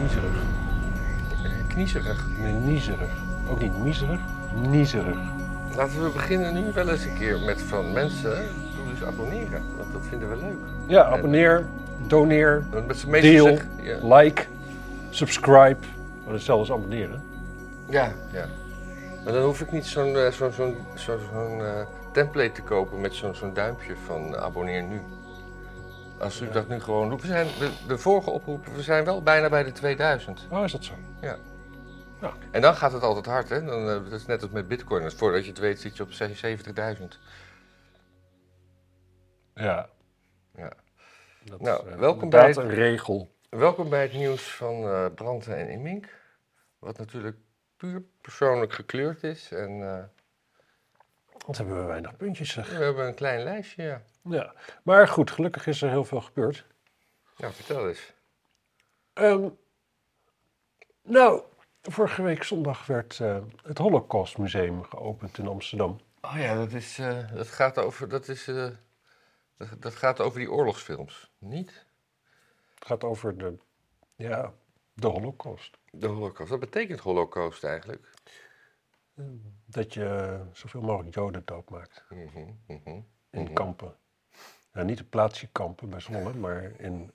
Niezerig. Kniezerig. Nee, niezerig. Ook niet miserig, niezerig. Laten we beginnen nu wel eens een keer met van mensen. Doe dus abonneren, want dat vinden we leuk. Ja, abonneer, doneer, Met z'n meesten deel, zeggen, like, subscribe. Dat is hetzelfde als abonneren. ja. Maar dan hoef ik niet zo'n template te kopen met zo'n duimpje van abonneer nu. Als u dat nu gewoon doet. We zijn de vorige oproepen, we zijn wel bijna bij de 2000. Oh, is dat zo? Ja. Ja. En dan gaat het altijd hard, hè? Dat is net als met Bitcoin. Dus voordat je het weet zit je op 70.000. Ja. Ja. Dat Nou, is welkom bij een regel. Welkom bij het nieuws van Brandte en Immink. Wat natuurlijk puur persoonlijk gekleurd is. En Want hebben we weinig puntjes, zeg. we hebben een klein lijstje, ja. Ja. Maar goed, gelukkig is er heel veel gebeurd. Nou, vertel eens. Nou, vorige week zondag werd het Holocaust Museum geopend in Amsterdam. Oh ja, dat gaat over die oorlogsfilms, niet? Het gaat over de Holocaust. De Holocaust. Wat betekent Holocaust eigenlijk? Dat je zoveel mogelijk Joden doodmaakt in kampen. Nou, niet de plaatsje kampen bij Zwolle, maar in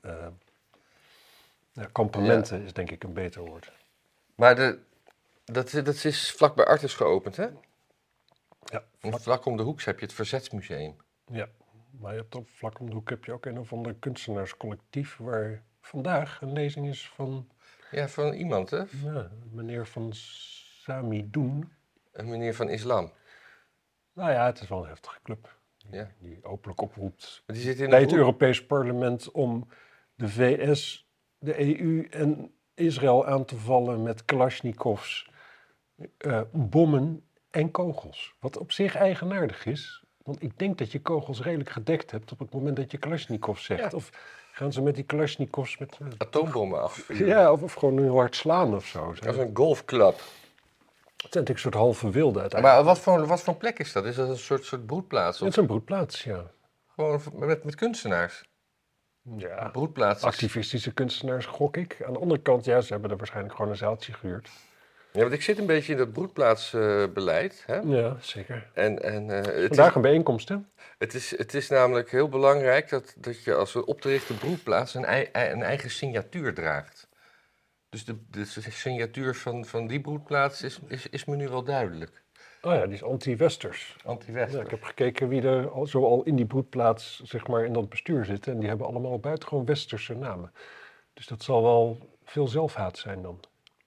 kampementen is denk ik een beter woord. Maar dat is vlak bij Artis geopend, hè? Ja, Vlak om de hoek heb je het Verzetsmuseum. ja, maar je hebt op vlak om de hoek heb je ook een of ander kunstenaarscollectief waar vandaag een lezing is van Ja, van iemand, hè? meneer van Samidoen. Een meneer van islam. Nou ja, het is wel een heftige club. Ja. Die openlijk oproept Die zit in bij het Europees Parlement om de VS, de EU en Israël aan te vallen met Kalashnikovs, bommen en kogels. Wat op zich eigenaardig is, want ik denk dat je kogels redelijk gedekt hebt op het moment dat je Kalashnikov zegt. Ja. Of gaan ze met die Kalashnikovs met atoombommen afvuren. ja, of gewoon heel hard slaan of zo. Dat is een golfclub. Het zijn natuurlijk een soort halve wilde uiteindelijk. Maar wat voor plek is dat? Is dat een soort broedplaats? Het Of is een broedplaats, ja. gewoon met kunstenaars? Ja, Broedplaats. activistische kunstenaars, gok ik. Aan de andere kant, ja, ze hebben er waarschijnlijk gewoon een zaaltje gehuurd. Ja, want ik zit een beetje in dat broedplaatsbeleid. Hè? Ja, zeker. Het Vandaag een bijeenkomst, hè? Het is namelijk heel belangrijk dat je als een op te richten broedplaats een eigen signatuur draagt. Dus de signatuur van die broedplaats is me nu wel duidelijk. Oh ja, die is anti-westers. Anti-West. Ja, ik heb gekeken wie er zoal in die broedplaats, zeg maar, in dat bestuur zitten. En die hebben allemaal buitengewoon westerse namen. Dus dat zal wel veel zelfhaat zijn dan.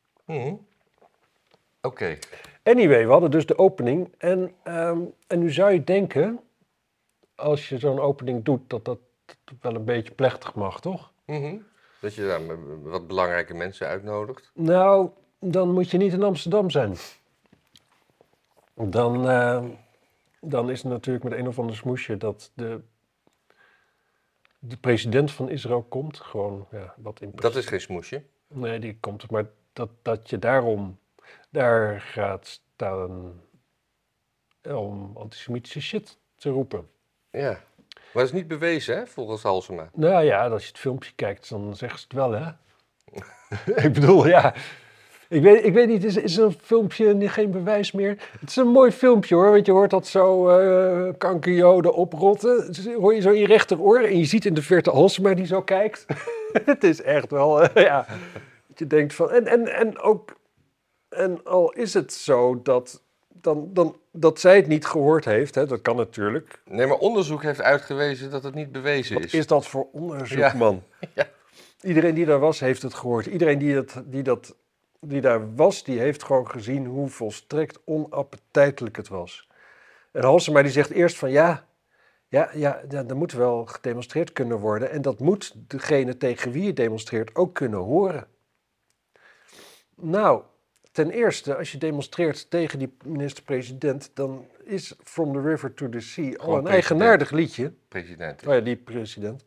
Oké. Anyway, we hadden dus de opening. En nu zou je denken, als je zo'n opening doet, dat wel een beetje plechtig mag, toch? Dat je daar wat belangrijke mensen uitnodigt. Nou, dan moet je niet in Amsterdam zijn. Dan is het natuurlijk met een of ander smoesje dat de president van Israël komt. Gewoon, ja, wat in Dat is geen smoesje. Nee, die komt. Maar dat je daar gaat staan om antisemitische shit te roepen. Ja. Maar dat is niet bewezen, hè, volgens Halsema. Nou ja, als je het filmpje kijkt, dan zeggen ze het wel, hè? Ik bedoel, ja. Ik weet niet, is een filmpje geen bewijs meer? Het is een mooi filmpje, hoor. Want je hoort dat zo kankerjoden oprotten. Dus hoor je zo in je rechteroor en je ziet in de verte Halsema die zo kijkt. Het is echt wel, ja. Dat je denkt van... En al is het zo dat zij het niet gehoord heeft, hè, dat kan natuurlijk. Nee, maar onderzoek heeft uitgewezen dat het niet bewezen is. Wat is dat voor onderzoek, Ja. man? Ja. Iedereen die daar was, heeft het gehoord. Iedereen die daar was, die heeft gewoon gezien hoe volstrekt onappetijtelijk het was. En Halsema die zegt eerst van ja, er moet wel gedemonstreerd kunnen worden. En dat moet degene tegen wie je demonstreert ook kunnen horen. Nou, ten eerste, als je demonstreert tegen die minister-president, dan is From the River to the Sea al een eigenaardig liedje. President. Oh ja, die president.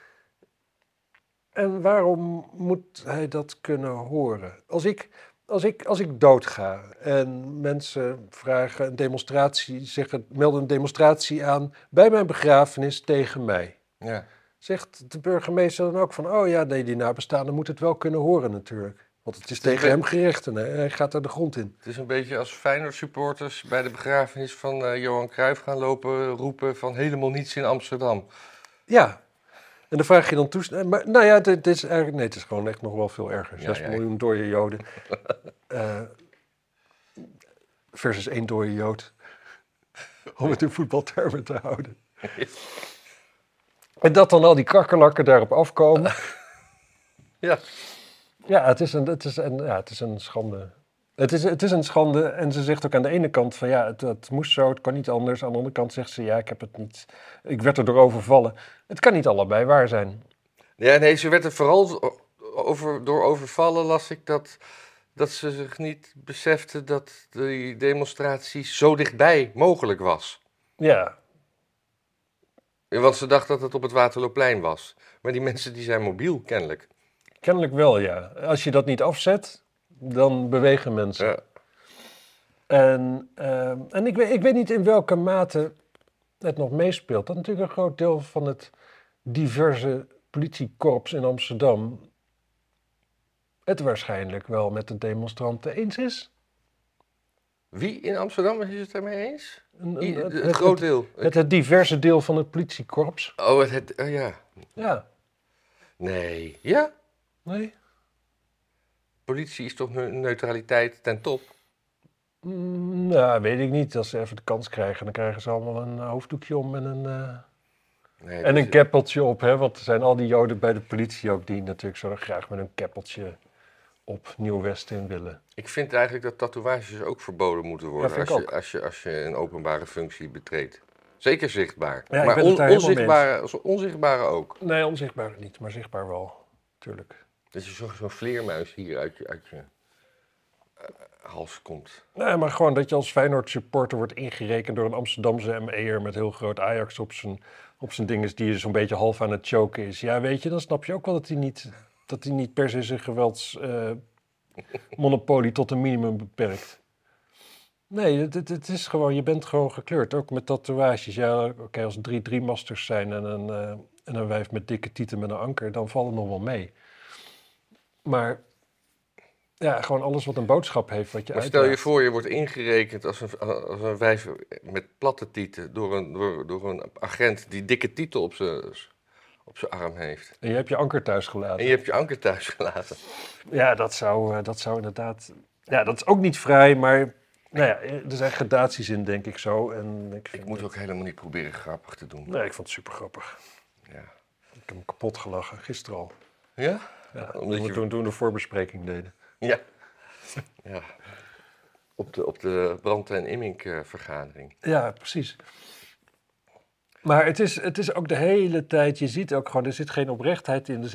En waarom moet hij dat kunnen horen? Als ik doodga en mensen vragen een demonstratie, melden een demonstratie aan bij mijn begrafenis tegen mij. Ja. Zegt de burgemeester dan ook van, oh ja, nee, die nabestaanden moeten het wel kunnen horen natuurlijk. Want het is tegen hem gericht en hij gaat er de grond in. Het is een beetje als Feyenoord-supporters bij de begrafenis van Johan Cruijff gaan lopen roepen van helemaal niets in Amsterdam. Ja, en dan vraag je dan toestemming. Maar nou ja, het is eigenlijk, nee, het is gewoon echt nog wel veel erger. 6 Ja. miljoen dode Joden. Versus 1 dode Jood. Om het in voetbaltermen te houden. En dat dan al die kakkerlakken daarop afkomen. Ja. Ja, het is een schande. Het is een schande en ze zegt ook aan de ene kant van ja, het moest zo, het kan niet anders. Aan de andere kant zegt ze ja, ik werd er door overvallen. Het kan niet allebei waar zijn. Ja, nee, ze werd er vooral door overvallen, las ik, dat ze zich niet besefte dat die demonstratie zo dichtbij mogelijk was. Ja, Want ze dacht dat het op het Waterloopplein was. Maar die mensen die zijn mobiel, kennelijk. kennelijk wel ja. Als je dat niet afzet, dan bewegen mensen. Ja. En ik weet niet in welke mate het nog meespeelt. Dat natuurlijk een groot deel van het diverse politiekorps in Amsterdam het waarschijnlijk wel met de demonstranten eens is. Wie in Amsterdam is het daarmee eens? Het Het groot deel. Het diverse deel van het politiekorps. Oh, ja. Ja, Nee. Ja? nee? Politie is toch neutraliteit ten top? Nou, weet ik niet. Als ze even de kans krijgen, dan krijgen ze allemaal een hoofddoekje om en Nee, en een keppeltje op. Hè? Want er zijn al die Joden bij de politie ook die natuurlijk zo graag met een keppeltje op Nieuw-West in willen. Ik vind eigenlijk dat tatoeages ook verboden moeten worden Ja, vind ik als je een openbare functie betreedt. Zeker zichtbaar. Ja, ik maar ben het daar helemaal mee onzichtbare ook. Nee, onzichtbaar niet, maar zichtbaar wel. Tuurlijk. Dat je zo'n vleermuis hier uit je hals komt. Nee, maar gewoon dat je als Feyenoord supporter wordt ingerekend door een Amsterdamse ME'er met heel groot Ajax op zijn ding is die zo'n beetje half aan het choken is. Ja, weet je, dan snap je ook wel dat hij niet per se zijn geweldsmonopolie tot een minimum beperkt. Nee, het is gewoon, je bent gewoon gekleurd, ook met tatoeages. Ja, oké, als 3 masters zijn en een wijf met dikke tieten met een anker, dan valt het nog wel mee. Maar ja, gewoon alles wat een boodschap heeft wat je Maar uitdraagt. stel je voor, je wordt ingerekend als een wijf met platte tieten door een agent die dikke tieten op zijn arm heeft. En je hebt je anker thuis gelaten. En je hebt je anker thuis gelaten. Ja, dat zou inderdaad... Ja, dat is ook niet vrij, maar nou ja, er zijn gradaties in, denk ik zo. En Ik moet ook helemaal niet proberen grappig te doen. Nee, ik vond het super grappig. Ja. Ik heb hem kapot gelachen, gisteren al. Ja? Ja, Omdat toen we de voorbespreking deden. Ja. Ja. Op de Brandt en Immink vergadering. Ja, precies. Maar het is ook de hele tijd, je ziet ook gewoon, er zit geen oprechtheid in,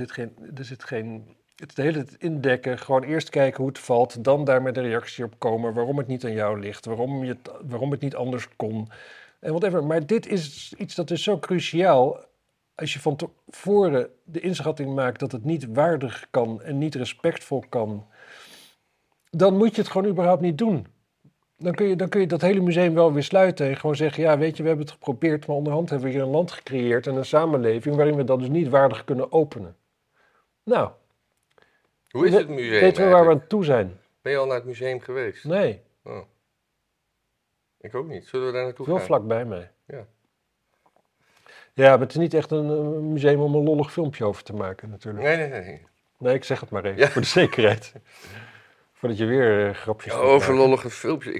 het is de hele tijd indekken, gewoon eerst kijken hoe het valt, dan daar met een reactie op komen, waarom het niet aan jou ligt, waarom het niet anders kon, en whatever. Maar dit is iets dat is zo cruciaal, als je van tevoren de inschatting maakt dat het niet waardig kan en niet respectvol kan, dan moet je het gewoon überhaupt niet doen. Dan kun je dat hele museum wel weer sluiten en gewoon zeggen, ja, weet je, we hebben het geprobeerd, maar onderhand hebben we hier een land gecreëerd en een samenleving waarin we dat dus niet waardig kunnen openen. Nou, Hoe is het museum weten we waar we aan toe zijn? Ben je al naar het museum geweest? Nee, Oh. Ik ook niet. Zullen we daar naartoe veel gaan? vlakbij mij. Ja. Ja, maar het is niet echt een museum om een lollig filmpje over te maken natuurlijk. Nee. Nee, ik zeg het maar even, Ja. voor de zekerheid. Voordat je weer grapjes gaat Over maken. lollige filmpjes.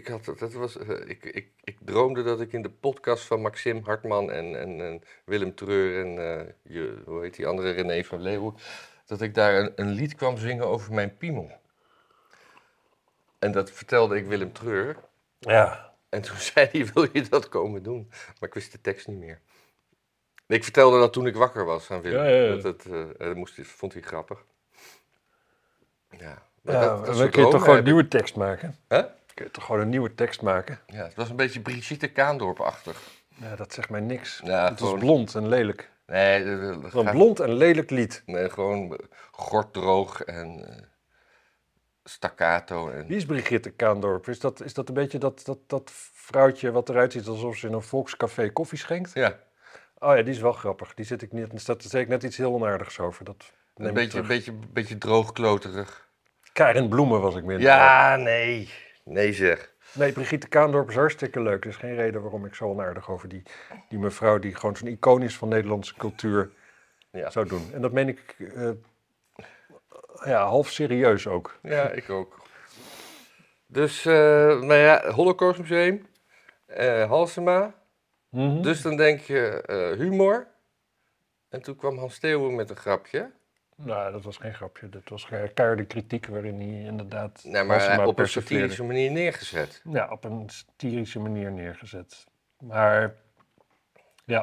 Ik droomde dat ik in de podcast van Maxim Hartman en Willem Treur en hoe heet die andere, René van Leeuwen, dat ik daar een lied kwam zingen over mijn piemel. En dat vertelde ik Willem Treur. Ja, En toen zei hij, wil je dat komen doen? Maar ik wist de tekst niet meer. Ik vertelde dat toen ik wakker was aan Willem. Ja. Dat vond hij grappig. Ja. Maar ja, dat dan soort kun je toch dromen gewoon een heb nieuwe tekst maken? Hè? Kun je toch gewoon een nieuwe tekst maken? Ja, het was een beetje Brigitte Kaandorp-achtig. Ja, dat zegt mij niks. Ja, Het was gewoon- blond en lelijk. Nee, Een blond en lelijk lied. nee, gewoon gorddroog en staccato. Wie is Brigitte Kaandorp? Is dat een beetje dat vrouwtje wat eruit ziet alsof ze in een volkscafé koffie schenkt? Ja, Oh ja, die is wel grappig. Die zit ik niet. Daar zei ik net iets heel onaardigs over. Dat neem een ik terug. beetje droogkloterig. Karin Bloemen was ik minder. Ja, nee. Nee zeg. Nee, Brigitte Kaandorp is hartstikke leuk. Er is geen reden waarom ik zo onaardig over die mevrouw die gewoon zo'n icoon is van Nederlandse cultuur zou doen. En dat meen ik half serieus ook. Ja, ik ook. Dus, nou ja, Holocaustmuseum, Halsema. Mhm. Dus dan denk je humor. En toen kwam Hans Steeuwen met een grapje. Nou, dat was geen grapje. Dat was keiharde kritiek waarin hij inderdaad... Nee, maar Halsema op een persifleerde. satirische manier neergezet. Ja, op een satirische manier neergezet. Maar, ja.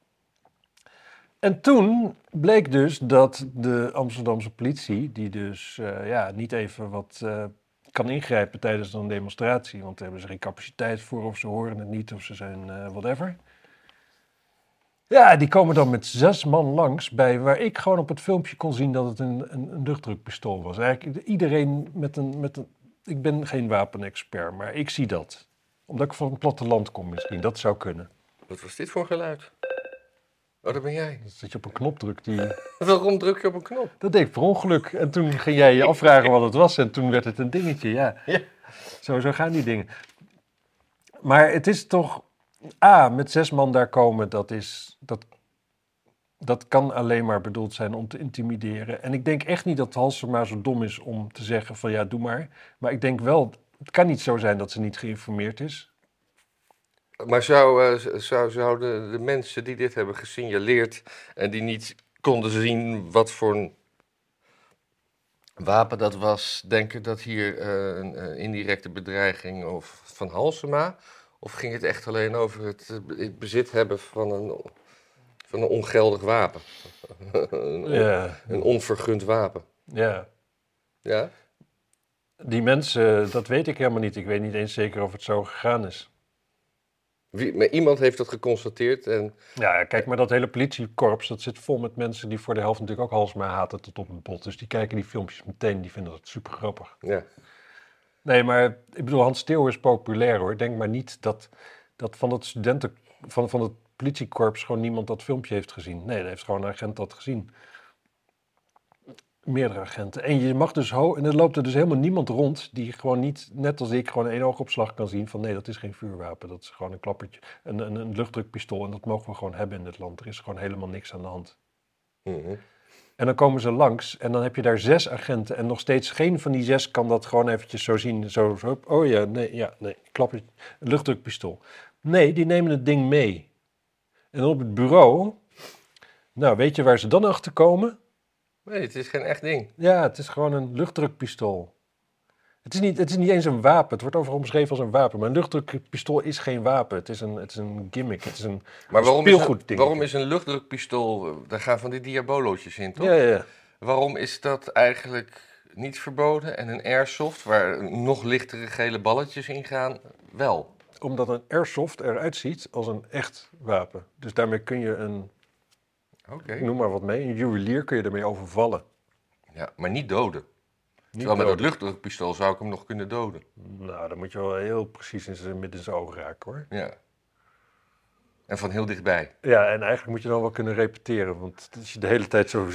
En toen bleek dus dat de Amsterdamse politie, die dus niet even wat kan ingrijpen tijdens een demonstratie, want daar hebben ze geen capaciteit voor, of ze horen het niet, of ze zijn whatever. Ja, die komen dan met 6 man langs bij waar ik gewoon op het filmpje kon zien dat het een luchtdrukpistool was. Eigenlijk iedereen met een... Ik ben geen wapenexpert, maar ik zie dat. Omdat ik van het platteland kom misschien, dat zou kunnen. Wat was dit voor geluid? Oh, dat ben jij. Dat je op een knop drukt die... Waarom druk je op een knop? Dat deed ik per ongeluk. En toen ging jij je afvragen wat het was en toen werd het een dingetje, ja. Zo gaan die dingen. Maar het is toch... met 6 man daar komen, dat kan alleen maar bedoeld zijn om te intimideren. En ik denk echt niet dat Halsema zo dom is om te zeggen van ja, doe maar. Maar ik denk wel, het kan niet zo zijn dat ze niet geïnformeerd is. Maar zouden de mensen die dit hebben gesignaleerd en die niet konden zien wat voor een wapen dat was, denken dat hier een indirecte bedreiging of van Halsema? Of ging het echt alleen over het bezit hebben van een ongeldig wapen? Een onvergund wapen. Ja. Ja? Die mensen, dat weet ik helemaal niet. Ik weet niet eens zeker of het zo gegaan is. Maar iemand heeft dat geconstateerd en... Ja, kijk, maar dat hele politiekorps, dat zit vol met mensen die voor de helft natuurlijk ook Halsema haten tot op het bot. Dus die kijken die filmpjes meteen, die vinden dat super grappig. Ja. Nee, maar ik bedoel, Hans Steeuwen is populair hoor. Denk maar niet dat van het van het politiekorps gewoon niemand dat filmpje heeft gezien. Nee, daar heeft gewoon een agent dat gezien. Meerdere agenten. En je mag dus en er loopt er dus helemaal niemand rond die gewoon niet, net als ik, gewoon een oogopslag kan zien van nee, dat is geen vuurwapen. Dat is gewoon een klappertje, een luchtdrukpistool. En dat mogen we gewoon hebben in dit land. Er is gewoon helemaal niks aan de hand. Mm-hmm. En dan komen ze langs en dan heb je daar 6 agenten en nog steeds geen van die 6 kan dat gewoon eventjes zo zien. Zo, oh ja, nee, klappertje, een luchtdrukpistool. Nee, die nemen het ding mee. En op het bureau, nou, weet je waar ze dan achter komen? Nee, het is geen echt ding. Ja, het is gewoon een luchtdrukpistool. Het is niet eens een wapen. Het wordt overal omschreven als een wapen. Maar een luchtdrukpistool is geen wapen. Het is een gimmick. Het is een speelgoedding. Waarom is een luchtdrukpistool... Daar gaan van die diabolootjes in, toch? Ja. Waarom is dat eigenlijk niet verboden en een airsoft, waar nog lichtere gele balletjes in gaan, wel? Omdat een airsoft eruit ziet als een echt wapen. Dus daarmee kun je noem maar wat mee, een juwelier kun je ermee overvallen. Ja, maar niet doden. Terwijl met dat luchtdrukpistool zou ik hem nog kunnen doden. Nou, dan moet je wel heel precies midden in zijn oog raken, hoor. Ja. En van heel dichtbij. Ja, en eigenlijk moet je dan wel kunnen repeteren, want als je de hele tijd zo...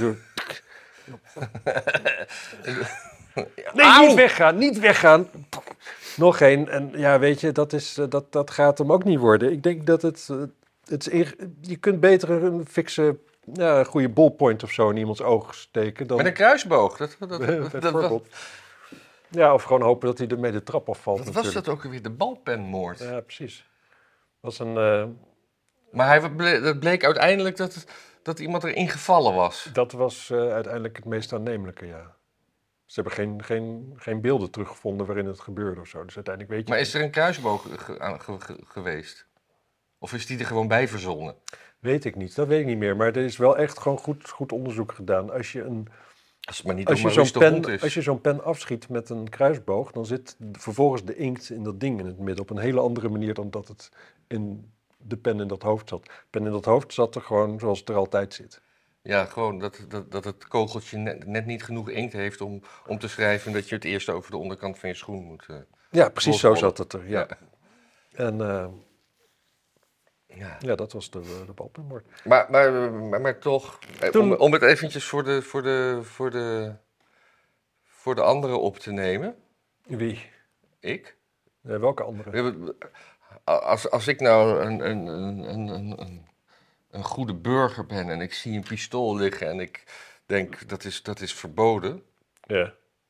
Nee, niet weggaan. Nog één. En ja, weet je, dat gaat hem ook niet worden. Ik denk dat je kunt beter een fikse, goede ballpoint of zo in iemands oog steken. Dan, met een kruisboog. Bijvoorbeeld. Ja, of gewoon hopen dat hij ermee de trap afvalt. Wat was dat ook weer? De balpenmoord. Ja, precies. Was Maar dat bleek uiteindelijk dat iemand erin gevallen was. Dat was uiteindelijk het meest aannemelijke, ja. Ze hebben geen beelden teruggevonden waarin het gebeurde of zo. Dus uiteindelijk weet je... Maar is er een kruisboog geweest? Of is die er gewoon bij verzonnen? Weet ik niet, dat weet ik niet meer. Maar er is wel echt gewoon goed onderzoek gedaan. Als je zo'n pen afschiet met een kruisboog, dan zit vervolgens de inkt in dat ding in het midden. Op een hele andere manier dan dat het in de pen in dat hoofd zat. De pen in dat hoofd zat er gewoon zoals het er altijd zit. Ja, gewoon dat het kogeltje net niet genoeg inkt heeft om te schrijven dat je het eerst over de onderkant van je schoen moet... ja, precies zo zat het er, ja. En dat was de balpenmoord. Maar toch, om het eventjes voor de anderen op te nemen. Wie? Ik. Welke andere? Als ik nou een goede burger ben en ik zie een pistool liggen en ik denk dat is verboden. Ja.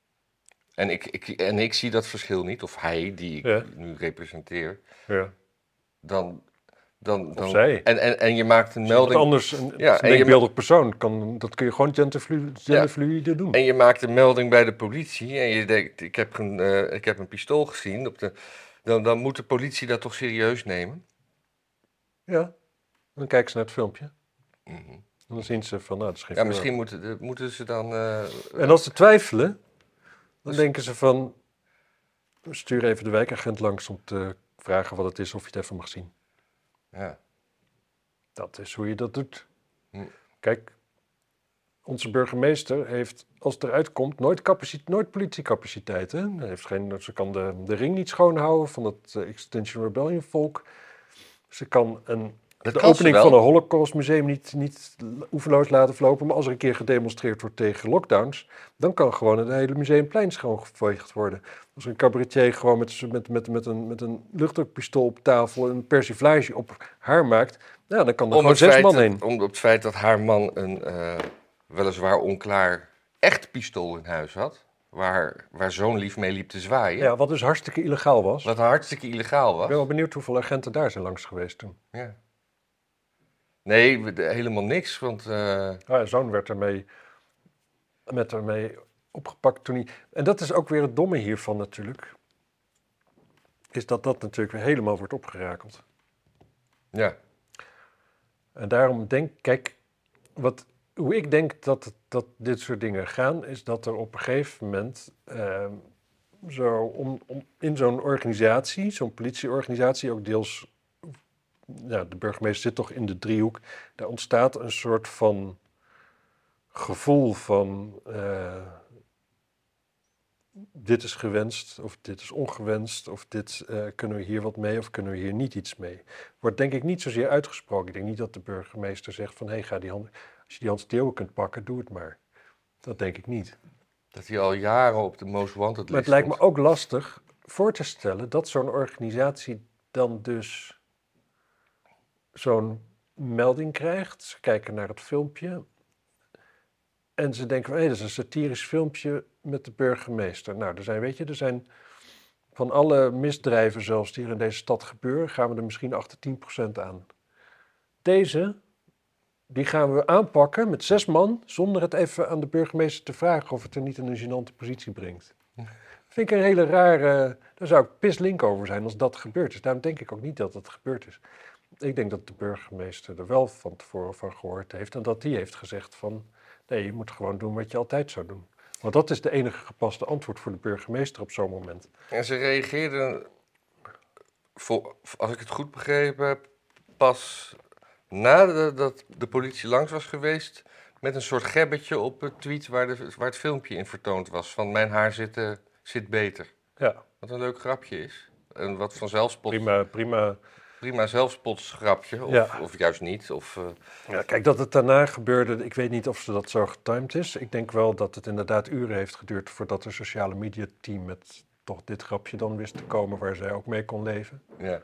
En ik zie dat verschil niet, of hij die ik nu representeer, Ja. dan Of zij. En je maakt een melding. Anders, een denkbeeldig persoon, dat kun je gewoon genderfluide doen. En je maakt een melding bij de politie en je denkt, ik heb een pistool gezien. Dan moet de politie dat toch serieus nemen? Ja, dan kijken ze naar het filmpje. Mhm. En dan zien ze van, nou, dat is geen Ja, film. misschien moeten ze dan... En als ze twijfelen, dan denken ze van, stuur even de wijkagent langs om te vragen wat het is of je het even mag zien. Ja. Dat is hoe je dat doet. Hm. Kijk, onze burgemeester heeft, als het eruit komt, nooit politiecapaciteit. Hè? Ze kan de ring niet schoonhouden van het Extinction Rebellion volk. Ze kan de opening van een Holocaustmuseum niet oeverloos laten verlopen. Maar als er een keer gedemonstreerd wordt tegen lockdowns, dan kan gewoon het hele museumplein schoongeveegd worden. Als een cabaretier gewoon met een luchtdrukpistool op tafel een persiflage op haar maakt, ja, dan kan er gewoon 6 man heen. Om het feit dat haar man een weliswaar onklaar echt pistool in huis had, waar zo'n lief mee liep te zwaaien. Ja, wat dus hartstikke illegaal was. Wat hartstikke illegaal was. Ik ben wel benieuwd hoeveel agenten daar zijn langs geweest toen. Ja. Nee, helemaal niks, want... Zijn zoon werd ermee opgepakt toen hij... En dat is ook weer het domme hiervan natuurlijk. Is dat natuurlijk weer helemaal wordt opgerakeld. Ja. En daarom kijk, hoe ik denk dat dit soort dingen gaan, is dat er op een gegeven moment in zo'n organisatie, zo'n politieorganisatie, ook deels, ja, de burgemeester zit toch in de driehoek, daar ontstaat een soort van gevoel van dit is gewenst of dit is ongewenst of dit kunnen we hier wat mee of kunnen we hier niet iets mee. Wordt denk ik niet zozeer uitgesproken. Ik denk niet dat de burgemeester zegt van als je die Hans Theeuwen kunt pakken, doe het maar. Dat denk ik niet. Dat hij al jaren op de Most Wanted list Maar het lijkt me ook lastig voor te stellen dat zo'n organisatie dan dus zo'n melding krijgt. Ze kijken naar het filmpje en ze denken van, dat is een satirisch filmpje met de burgemeester. Nou, er zijn van alle misdrijven zelfs die er in deze stad gebeuren, gaan we er misschien achter 10% aan. Die gaan we aanpakken met 6 man, zonder het even aan de burgemeester te vragen of het er niet in een gênante positie brengt. Vind ik een hele rare... Daar zou ik pislink over zijn als dat gebeurd is. Daarom denk ik ook niet dat het gebeurd is. Ik denk dat de burgemeester er wel van tevoren van gehoord heeft en dat die heeft gezegd van, nee, je moet gewoon doen wat je altijd zou doen. Want dat is de enige gepaste antwoord voor de burgemeester op zo'n moment. En ze reageerden, als ik het goed begrepen heb, pas nadat de politie langs was geweest, met een soort gebbetje op het tweet waar het filmpje in vertoond was. Van mijn haar zit beter. Ja. Wat een leuk grapje is. En wat van zelfspot. Prima zelfspotsgrapje. Of juist niet. Ja, kijk, dat het daarna gebeurde, ik weet niet of ze dat zo getimed is. Ik denk wel dat het inderdaad uren heeft geduurd voordat er sociale media team met toch dit grapje dan wist te komen waar zij ook mee kon leven. Ja.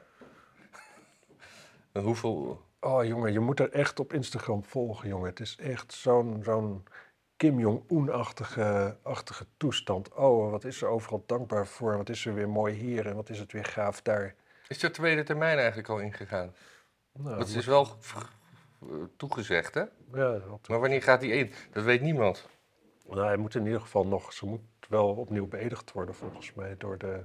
En hoeveel... Oh jongen, je moet er echt op Instagram volgen, jongen. Het is echt zo'n Kim Jong-un-achtige toestand. Oh, wat is er overal dankbaar voor. Wat is er weer mooi hier en wat is het weer gaaf daar. Is de tweede termijn eigenlijk al ingegaan? Nou, dat is wel toegezegd, hè? Ja, maar wanneer gaat die in? Dat weet niemand. Nou, hij moet in ieder geval nog... Ze moet wel opnieuw beëdigd worden, volgens mij, door de...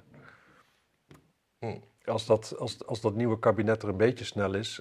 Als dat nieuwe kabinet er een beetje snel is...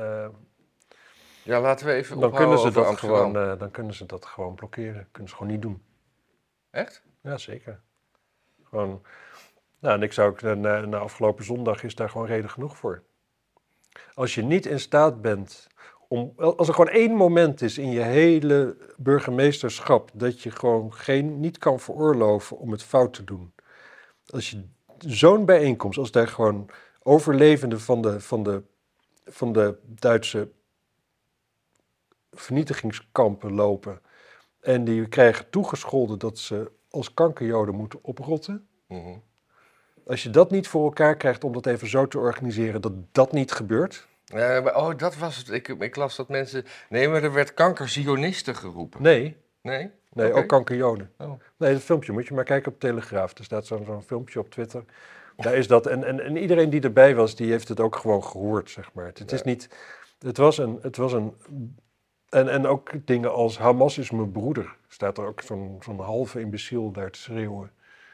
ja, laten we even dan kunnen ze dat gewoon blokkeren. Kunnen ze gewoon niet doen. Echt? Ja, zeker. Gewoon... Nou, en ik zou ook... Na afgelopen zondag is daar gewoon reden genoeg voor. Als je niet in staat bent... Als er gewoon 1 moment is in je hele burgemeesterschap... dat je gewoon niet kan veroorloven om het fout te doen. Als je zo'n bijeenkomst... als daar gewoon overlevenden van de Duitse vernietigingskampen lopen... En die krijgen toegescholden dat ze als kankerjoden moeten oprotten. Mhm. Als je dat niet voor elkaar krijgt om dat even zo te organiseren dat dat niet gebeurt. Dat was het. Ik las dat mensen... Nee, maar er werd kankerzionisten geroepen. Nee, Nee? nee, Oké. ook kankerjoden. Oh. Nee, dat filmpje moet je maar kijken op Telegraaf. Er staat zo'n filmpje op Twitter. Daar is dat. En iedereen die erbij was, die heeft het ook gewoon gehoord, zeg maar. Het is niet... Het was een... En ook dingen als Hamas is mijn broeder. Staat er ook zo'n halve imbeciel daar te schreeuwen.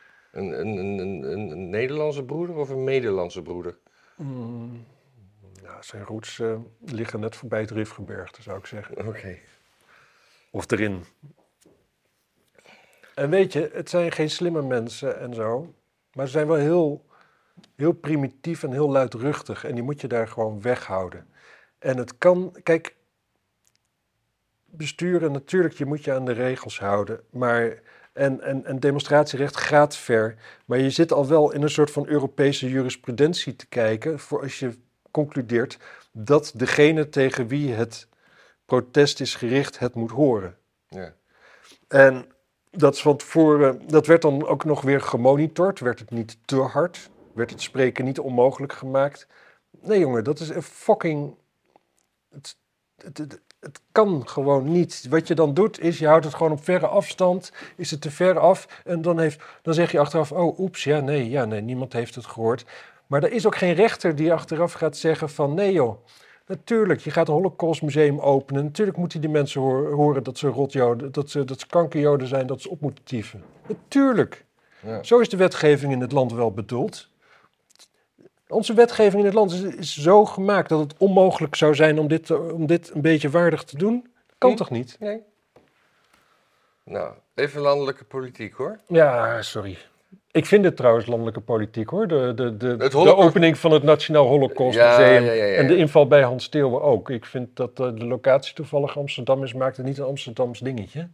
Een Nederlandse broeder of een Nederlandse broeder? Ja, zijn roots liggen net voorbij het Rifgebergte, zou ik zeggen. Oké. Of erin. En weet je, het zijn geen slimme mensen en zo. Maar ze zijn wel heel primitief en heel luidruchtig. En die moet je daar gewoon weghouden. En het kan... Kijk, besturen, natuurlijk, je moet je aan de regels houden. Maar... En demonstratierecht gaat ver. Maar je zit al wel in een soort van Europese jurisprudentie te kijken. Voor als je concludeert dat degene tegen wie het protest is gericht het moet horen. Ja. En dat is van tevoren, dat werd dan ook nog weer gemonitord. Werd het niet te hard? Werd het spreken niet onmogelijk gemaakt? Nee jongen, dat is een fucking... Het kan gewoon niet. Wat je dan doet is, je houdt het gewoon op verre afstand. Is het te ver af en dan zeg je achteraf... Oh, oeps, nee, niemand heeft het gehoord. Maar er is ook geen rechter die achteraf gaat zeggen van... Nee joh, natuurlijk, je gaat een Holocaustmuseum openen. Natuurlijk moeten die mensen horen dat ze rotjoden... Dat ze kankerjoden zijn, dat ze op moeten tieven. Natuurlijk. Ja. Zo is de wetgeving in het land wel bedoeld. Onze wetgeving in het land is zo gemaakt dat het onmogelijk zou zijn om dit een beetje waardig te doen. Dat kan toch niet? Nee. Nou, even landelijke politiek hoor. Ja, sorry. Ik vind het trouwens landelijke politiek hoor. De Holocaust... opening van het Nationaal Holocaustmuseum Ja. en de inval bij Hans Steeuwen ook. Ik vind dat de locatie toevallig Amsterdam is, maakt het niet een Amsterdams dingetje.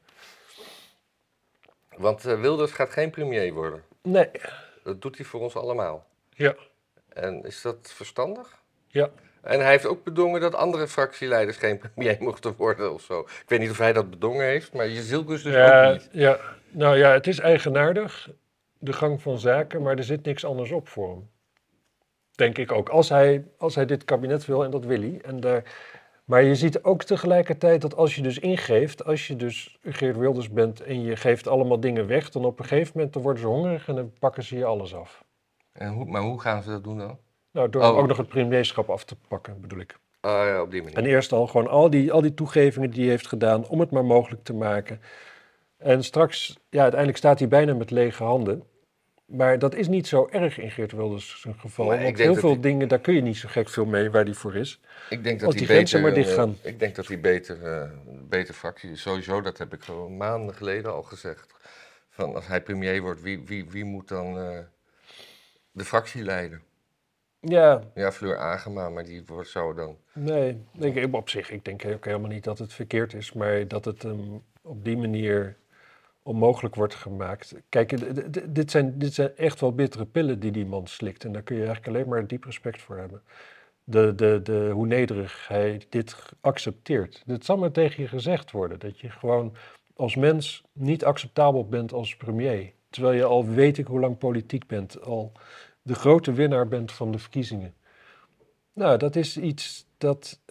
Want Wilders gaat geen premier worden. Nee. Dat doet hij voor ons allemaal. Ja. En is dat verstandig? Ja. En hij heeft ook bedongen dat andere fractieleiders geen premier mochten worden of zo. Ik weet niet of hij dat bedongen heeft, maar Jezielkus dus ook niet. Ja. Nou ja, het is eigenaardig, de gang van zaken, maar er zit niks anders op voor hem. Denk ik ook. Als hij dit kabinet wil, en dat wil hij. Maar je ziet ook tegelijkertijd dat als je dus ingeeft, als je dus Geert Wilders bent en je geeft allemaal dingen weg, dan op een gegeven moment dan worden ze hongerig en dan pakken ze je alles af. Maar hoe gaan ze dat doen dan? Nou, door hem ook nog het premierschap af te pakken, bedoel ik. Ja, op die manier. En eerst al gewoon al die toegevingen die hij heeft gedaan om het maar mogelijk te maken. En straks, ja, uiteindelijk staat hij bijna met lege handen. Maar dat is niet zo erg in Geert Wilders zijn geval. Maar want heel veel dingen, daar kun je niet zo gek veel mee waar hij voor is. Ik denk dat als die grenzen maar dicht gaan. Ik denk dat hij beter fractie is. Sowieso, dat heb ik gewoon maanden geleden al gezegd. Van als hij premier wordt, wie moet dan de fractie leiden? Ja. Ja, Fleur Agema, maar die zou dan... Nee, op zich, ik denk ook helemaal niet dat het verkeerd is. Maar dat het op die manier onmogelijk wordt gemaakt. Kijk, dit zijn echt wel bittere pillen die man slikt. En daar kun je eigenlijk alleen maar diep respect voor hebben. Hoe nederig hij dit accepteert. Dit zal maar tegen je gezegd worden. Dat je gewoon als mens niet acceptabel bent als premier. Terwijl je al weet ik hoe lang politiek bent. Al de grote winnaar bent van de verkiezingen. Nou, dat is iets dat...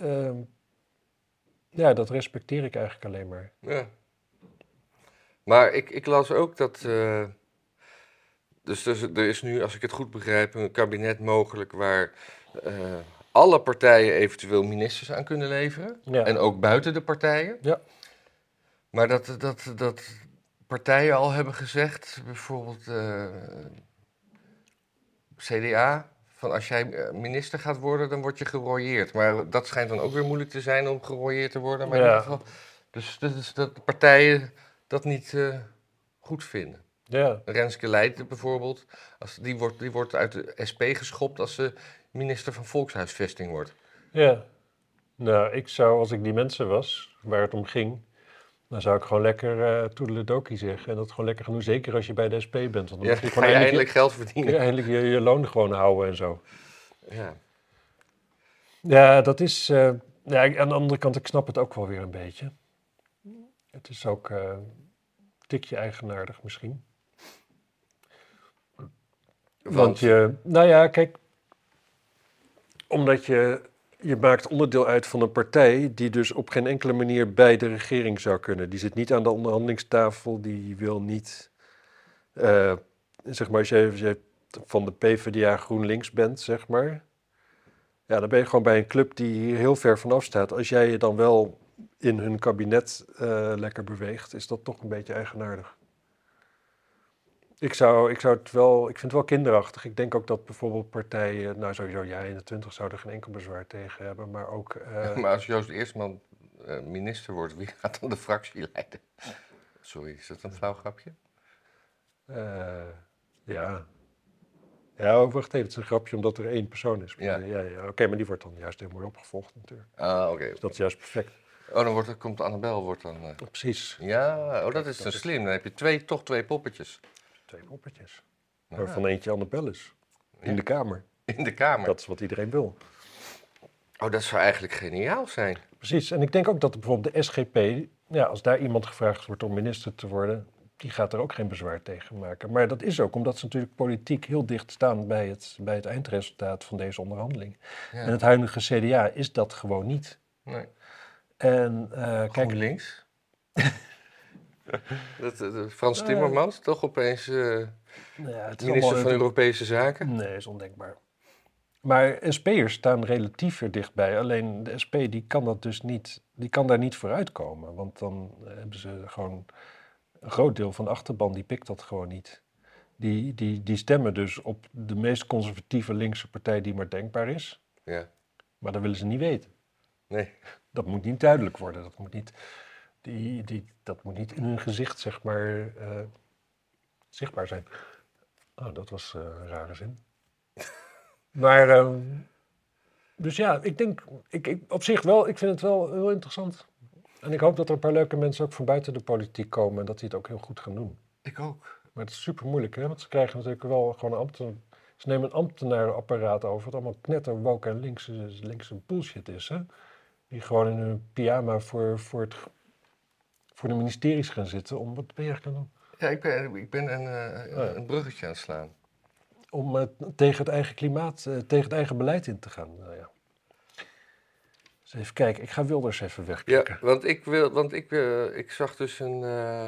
dat respecteer ik eigenlijk alleen maar. Ja. Maar ik las ook dat... Dus er is nu, als ik het goed begrijp, een kabinet mogelijk waar alle partijen eventueel ministers aan kunnen leveren. Ja. En ook buiten de partijen. Ja. Maar dat partijen al hebben gezegd, bijvoorbeeld CDA, van als jij minister gaat worden, dan word je gerooieerd. Maar dat schijnt dan ook weer moeilijk te zijn om gerooieerd te worden. Maar in ieder geval, dus dat de partijen dat niet goed vinden. Ja. Renske Leijten bijvoorbeeld, die wordt uit de SP geschopt als ze minister van Volkshuisvesting wordt. Ja. Nou, ik zou, als ik die mensen was, waar het om ging, dan zou ik gewoon lekker toedeledokie zeggen. En dat gewoon lekker gaan doen, zeker als je bij de SP bent. Want dan Ja, ga je eindelijk geld verdienen. Kun je eindelijk je loon gewoon houden en zo. Ja. Ja, dat is... aan de andere kant, ik snap het ook wel weer een beetje. Het is ook een tikje eigenaardig misschien. Want nou ja, kijk, omdat je maakt onderdeel uit van een partij die dus op geen enkele manier bij de regering zou kunnen. Die zit niet aan de onderhandelingstafel, die wil niet, zeg maar, als je van de PvdA GroenLinks bent, zeg maar. Ja, dan ben je gewoon bij een club die hier heel ver vanaf staat. Als jij je dan wel in hun kabinet lekker beweegt, is dat toch een beetje eigenaardig. Ik vind het wel kinderachtig. Ik denk ook dat bijvoorbeeld partijen, nou sowieso Ja21 zou er geen enkel bezwaar tegen hebben, maar ook... Maar als Joost Eerstman minister wordt, wie gaat dan de fractie leiden? Sorry, is dat een flauw grapje? Ja. Ja, wacht even, het is een grapje omdat er één persoon is. Ja. Ja. Oké, maar die wordt dan juist heel mooi opgevolgd natuurlijk. Ah, oké. Dus dat is juist perfect. Oh, dan komt Annabel dan... Precies. Ja, dat is dan slim. Dan heb je toch twee poppetjes. 2 poppetjes. Nou, Waarvan eentje Annabel is. In de kamer. In de kamer. Dat is wat iedereen wil. Oh, dat zou eigenlijk geniaal zijn. Precies. En ik denk ook dat bijvoorbeeld de SGP, ja, als daar iemand gevraagd wordt om minister te worden, die gaat er ook geen bezwaar tegen maken. Maar dat is ook omdat ze natuurlijk politiek heel dicht staan bij het eindresultaat van deze onderhandeling. Ja. En het huidige CDA is dat gewoon niet. Nee. En kijk, GroenLinks. Frans Timmermans, toch opeens nou ja, het is minister allemaal- van Europese Zaken? Nee, is ondenkbaar. Maar SP'ers staan relatief er dichtbij. Alleen de SP die kan dat dus niet, die kan daar niet vooruitkomen. Want dan hebben ze gewoon een groot deel van de achterban, die pikt dat gewoon niet. Die stemmen dus op de meest conservatieve linkse partij die maar denkbaar is. Ja. Maar dat willen ze niet weten. Nee. Dat moet niet duidelijk worden. Dat moet niet, dat moet niet in hun gezicht, zeg maar, zichtbaar zijn. Oh, dat was een rare zin. Maar, dus ja, ik denk, op zich wel, ik vind het wel heel interessant. En ik hoop dat er een paar leuke mensen ook van buiten de politiek komen en dat die het ook heel goed gaan doen. Ik ook. Maar het is super moeilijk, hè? Want ze krijgen natuurlijk wel gewoon ze nemen een ambtenarenapparaat over, wat allemaal knetter, woke en linkse bullshit is, hè? Die gewoon in hun pyjama voor de ministeries gaan zitten om, wat ben je eigenlijk aan het doen? Ja, ik ben een bruggetje aan het slaan. Om tegen het eigen klimaat, tegen het eigen beleid in te gaan. Nou ja. Dus even kijken, ik ga Wilders even wegklikken. Ja, want ik zag dus een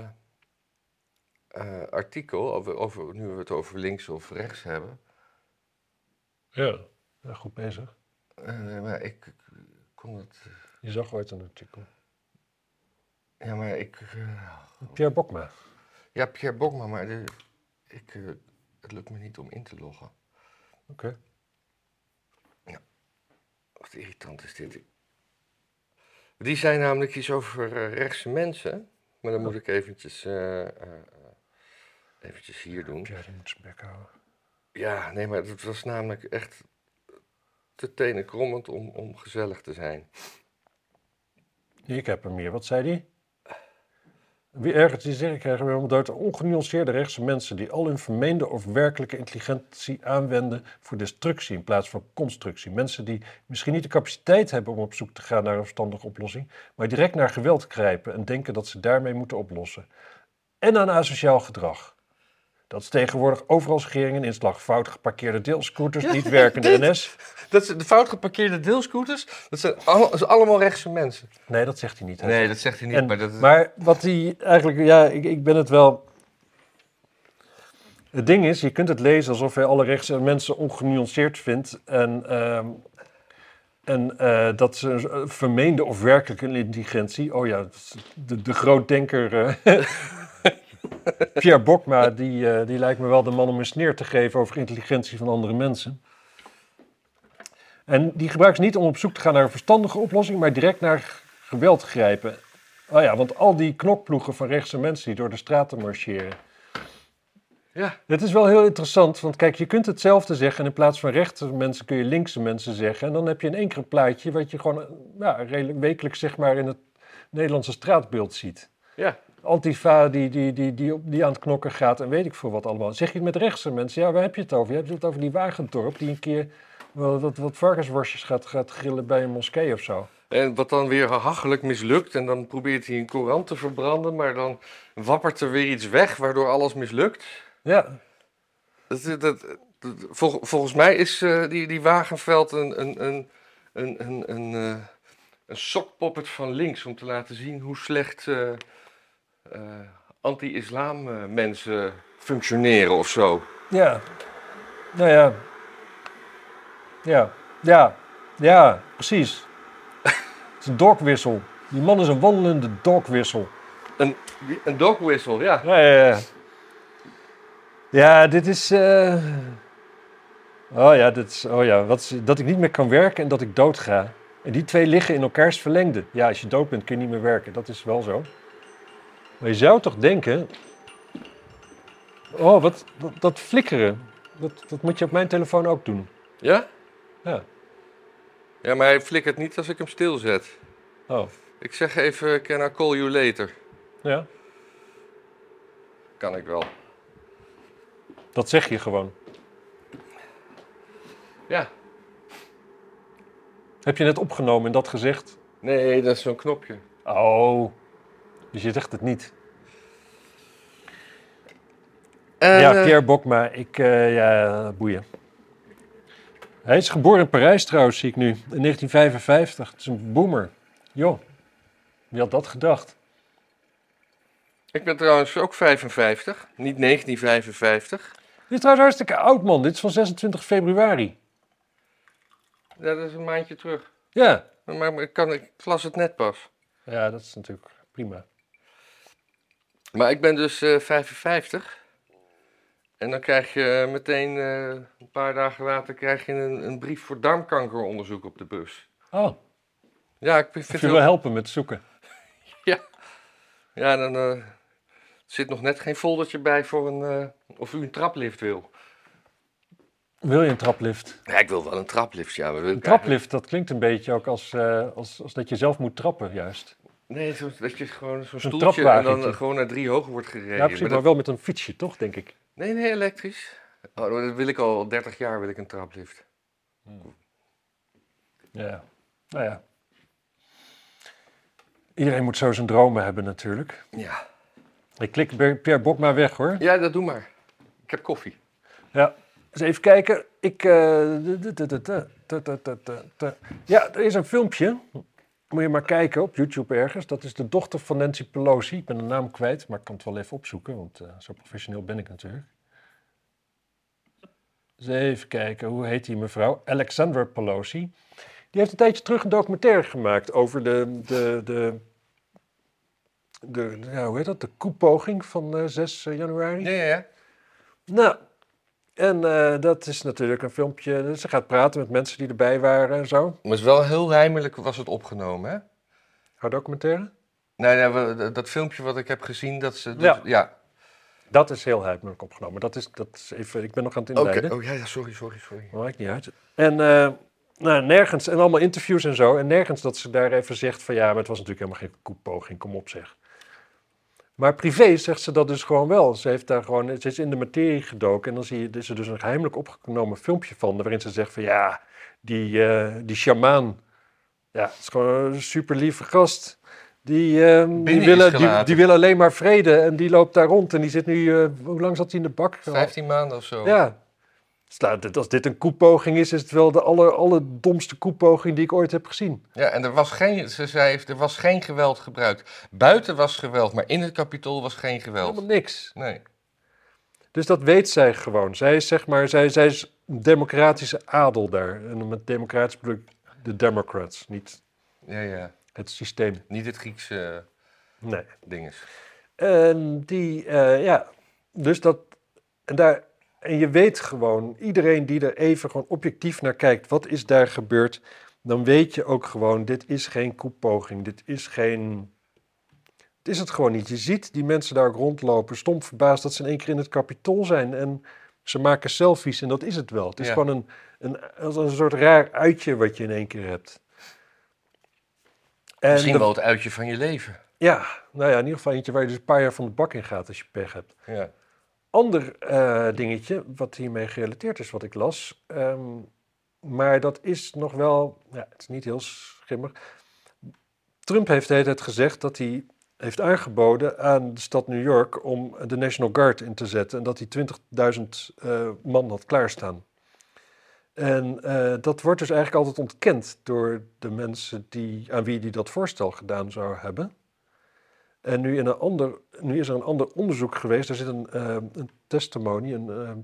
artikel over, nu we het over links of rechts hebben. Ja, goed bezig. Maar ik kon het... Je zag ooit een artikel. Ja, maar Pierre Bokma. Ja, Pierre Bokma, maar het lukt me niet om in te loggen. Oké. Ja. Wat irritant is dit. Die zijn namelijk iets over rechtse mensen. Maar dan moet ik eventjes hier doen. Pierre, die moet zijn bek houden. Ja, nee, maar het was namelijk echt te tenenkrommend om gezellig te zijn. Ik heb er meer. Wat zei die? Wie ergens die zeggen krijgen we door de ongenuanceerde rechtse mensen die al hun vermeende of werkelijke intelligentie aanwenden voor destructie in plaats van constructie. Mensen die misschien niet de capaciteit hebben om op zoek te gaan naar een verstandige oplossing, maar direct naar geweld grijpen en denken dat ze daarmee moeten oplossen. En aan asociaal gedrag. Dat is tegenwoordig overal schering en inslag. Fout geparkeerde deelscooters, niet werkende NS. Dat zijn de fout geparkeerde deelscooters, dat zijn allemaal rechtse mensen. Nee, dat zegt hij niet. Nee, dat zegt hij niet. Maar wat hij eigenlijk, ja, ik ben het wel... Het ding is, je kunt het lezen alsof hij alle rechtse mensen ongenuanceerd vindt. En dat ze een vermeende of werkelijke intelligentie... Oh ja, de grootdenker... Pierre Bokma, die lijkt me wel de man om een sneer te geven over intelligentie van andere mensen. En die gebruikt ze niet om op zoek te gaan naar een verstandige oplossing, maar direct naar geweld grijpen. Oh ja, want al die knokploegen van rechtse mensen die door de straten marcheren. Ja. Het is wel heel interessant, want kijk, je kunt hetzelfde zeggen en in plaats van rechtse mensen kun je linkse mensen zeggen. En dan heb je in één keer een plaatje wat je gewoon redelijk wekelijks zeg maar in het Nederlandse straatbeeld ziet. Ja. Antifa die aan het knokken gaat en weet ik veel wat allemaal. Zeg je het met rechtse mensen, ja, waar heb je het over? Je hebt het over die Wagendorp die een keer wat varkensworstjes gaat grillen bij een moskee of zo. En wat dan weer hachelijk mislukt. En dan probeert hij een Koran te verbranden, maar dan wappert er weer iets weg, waardoor alles mislukt. Ja. Volgens mij is die Wagenveld een sokpoppet van links om te laten zien hoe slecht anti-islam mensen functioneren of zo. Ja. Nou ja. Ja. Ja. Ja, precies. Het is een dogwissel. Die man is een wandelende dogwissel. Een dog whistle, ja. Ja. Ja, dit is... Oh ja, dat ik niet meer kan werken en dat ik dood ga. En die twee liggen in elkaars verlengde. Ja, als je dood bent kun je niet meer werken. Dat is wel zo. Maar je zou toch denken... Oh, dat flikkeren. Dat moet je op mijn telefoon ook doen. Ja? Ja. Ja, maar hij flikkert niet als ik hem stilzet. Oh. Ik zeg even, can I call you later? Ja. Kan ik wel. Dat zeg je gewoon. Ja. Heb je net opgenomen en dat gezegd? Nee, dat is zo'n knopje. Oh. Dus je zegt het niet. En, Ja, Pierre Bokma. Boeien. Hij is geboren in Parijs trouwens, zie ik nu. In 1955. Het is een boomer. Joh. Wie had dat gedacht? Ik ben trouwens ook 55, niet 1955. Dit is trouwens hartstikke oud, man. Dit is van 26 februari. Ja, dat is een maandje terug. Ja. Maar ik las het net pas. Ja, dat is natuurlijk prima. Maar ik ben dus 55. En dan krijg je meteen, een paar dagen later, krijg je een brief voor darmkankeronderzoek op de bus. Oh, Ja, ik of vind je het wil helpen met zoeken. Ja, dan zit nog net geen foldertje bij voor of u een traplift wil. Wil je een traplift? Ja, ik wil wel een traplift, ja. Een traplift, dat klinkt een beetje ook als dat je zelf moet trappen, juist. Nee, dat je gewoon zo'n Een stoeltje en trapwagentje. dan gewoon naar 3 hoger wordt gereden. Ja, precies, maar wel met een fietsje, toch, denk ik. Nee, elektrisch. Oh, dat wil ik al 30 jaar, wil ik een traplift. Ja, nou ja. Iedereen moet zo zijn dromen hebben natuurlijk. Ja. Ik klik Pierre Bokma weg, hoor. Ja, dat doe maar. Ik heb koffie. Ja, eens even kijken. Ja, er is een filmpje. Moet je maar kijken op YouTube ergens. Dat is de dochter van Nancy Pelosi. Ik ben de naam kwijt, maar ik kan het wel even opzoeken. Want zo professioneel ben ik natuurlijk. Dus even kijken, hoe heet die mevrouw? Alexandra Pelosi. Die heeft een tijdje terug een documentaire gemaakt over hoe heet dat? De koepoging van 6 januari. Ja. Nou, en dat is natuurlijk een filmpje. Ze gaat praten met mensen die erbij waren en zo. Maar het is wel heel heimelijk was het opgenomen, hè? Haar documentaire? Nee, dat filmpje wat ik heb gezien, dat ze... Ja. Dat is heel heimelijk opgenomen. Dat is even, ik ben nog aan het inleiden. Oh ja, sorry. Maakt niet uit. En nergens, en allemaal interviews en zo. En nergens dat ze daar even zegt van ja, maar het was natuurlijk helemaal geen koepoging, kom op zeg. Maar privé zegt ze dat dus gewoon wel. Ze is in de materie gedoken en dan is er dus een heimelijk opgenomen filmpje van, waarin ze zegt van ja, die sjamaan, ja, het is gewoon een super lieve gast. Die wil alleen maar vrede en die loopt daar rond en die zit nu, hoe lang zat hij in de bak? 15 maanden of zo. Ja. Als dit een koepoging is het wel de allerdomste koepoging die ik ooit heb gezien. Ja, en ze zei, er was geen geweld gebruikt. Buiten was geweld, maar in het Capitool was geen geweld. Helemaal niks. Nee. Dus dat weet zij gewoon. Zij is zeg maar, zij is een democratische adel daar. En met democratisch bedoel ik de Democrats, niet Ja. het systeem. Niet het Griekse dinges. En dus dat, en je weet gewoon, iedereen die er even gewoon objectief naar kijkt, wat is daar gebeurd, dan weet je ook gewoon, dit is geen koepoging, het is het gewoon niet. Je ziet die mensen daar ook rondlopen, stom verbaasd dat ze in één keer in het Capitool zijn en ze maken selfies en dat is het wel. Het is gewoon een soort raar uitje wat je in één keer hebt. En misschien wel het uitje van je leven. Ja, nou ja, in ieder geval eentje waar je dus een paar jaar van de bak in gaat als je pech hebt. Ja. Ander dingetje wat hiermee gerelateerd is, wat ik las, maar dat is nog wel, ja, het is niet heel schimmig. Trump heeft de hele tijd gezegd dat hij heeft aangeboden aan de stad New York om de National Guard in te zetten. En dat hij 20.000 man had klaarstaan. En dat wordt dus eigenlijk altijd ontkend door de mensen aan wie hij dat voorstel gedaan zou hebben. En nu is er een ander onderzoek geweest. Er zit een testimony, een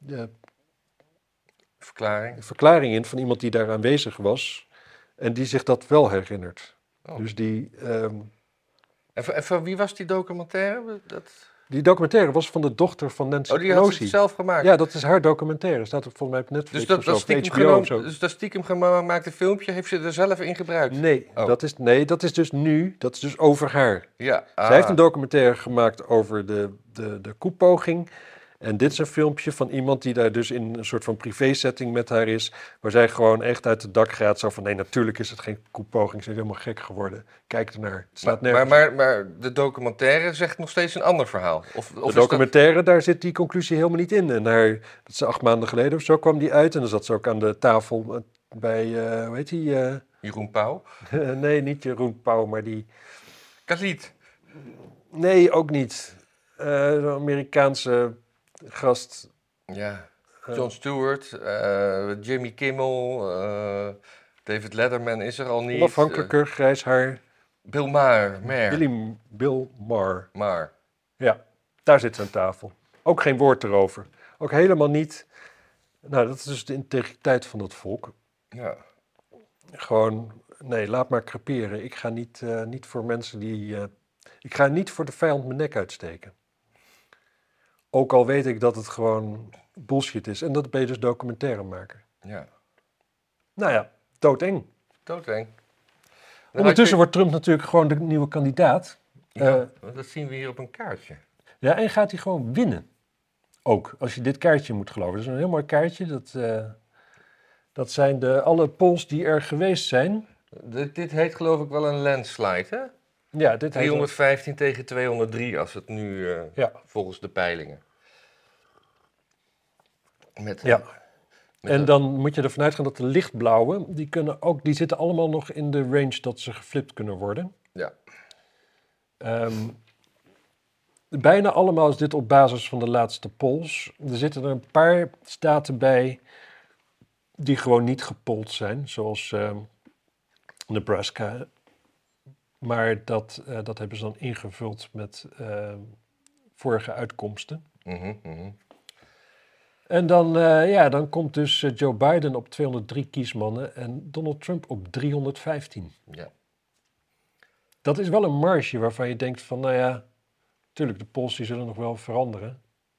verklaring in van iemand die daar aanwezig was. En die zich dat wel herinnert. Oh. Dus die... En van wie was die documentaire? Die documentaire was van de dochter van Nancy Pelosi. Die had het zelf gemaakt? Ja, dat is haar documentaire. Staat volgens mij op Netflix dus of zo, dat of HBO of zo. Dus dat stiekem gemaakte filmpje heeft ze er zelf in gebruikt? Nee, dat is dus nu, dat is dus over haar. Ja. Zij heeft een documentaire gemaakt over de koepoging. En dit is een filmpje van iemand die daar dus in een soort van privé-setting met haar is. Waar zij gewoon echt uit het dak gaat. Zo van, nee, natuurlijk is het geen koepoging. Ze is helemaal gek geworden. Kijk ernaar. Het staat nergens. Maar de documentaire zegt nog steeds een ander verhaal. De documentaire, daar zit die conclusie helemaal niet in. En dat is 8 maanden geleden of zo kwam die uit. En dan zat ze ook aan de tafel bij, hoe heet die? Jeroen Pauw? Nee, niet Jeroen Pauw, maar die... Khalid? Nee, ook niet. Een Amerikaanse gast. Ja, Jon Stewart, Jimmy Kimmel, David Letterman is er al niet. Onafhankelijker, grijs haar. Bill Maher. Bill Maher. Maar. Ja, daar zit ze aan tafel. Ook geen woord erover. Ook helemaal niet. Nou, dat is dus de integriteit van dat volk. Ja. Gewoon, nee, laat maar creperen. Ik ga niet voor mensen die... ik ga niet voor de vijand mijn nek uitsteken. Ook al weet ik dat het gewoon bullshit is. En dat ben je dus documentairemaker. Ja. Nou ja, doodeng. Doodeng. Ondertussen wordt Trump natuurlijk gewoon de nieuwe kandidaat. Ja, dat zien we hier op een kaartje. Ja, en gaat hij gewoon winnen. Ook, als je dit kaartje moet geloven. Dat is een heel mooi kaartje. Dat zijn alle polls die er geweest zijn. Dit heet geloof ik wel een landslide, hè? Ja, dit 315 tegen 203 als het nu volgens de peilingen. En dan moet je ervan uitgaan dat de lichtblauwe, die zitten allemaal nog in de range dat ze geflipt kunnen worden. Ja. Bijna allemaal is dit op basis van de laatste polls. Er zitten er een paar staten bij die gewoon niet gepolld zijn, zoals Nebraska. Maar dat hebben ze dan ingevuld met vorige uitkomsten. En dan komt dus Joe Biden op 203 kiesmannen en Donald Trump op 315. Ja. Dat is wel een marge waarvan je denkt van, nou ja, natuurlijk, de polls die zullen nog wel veranderen.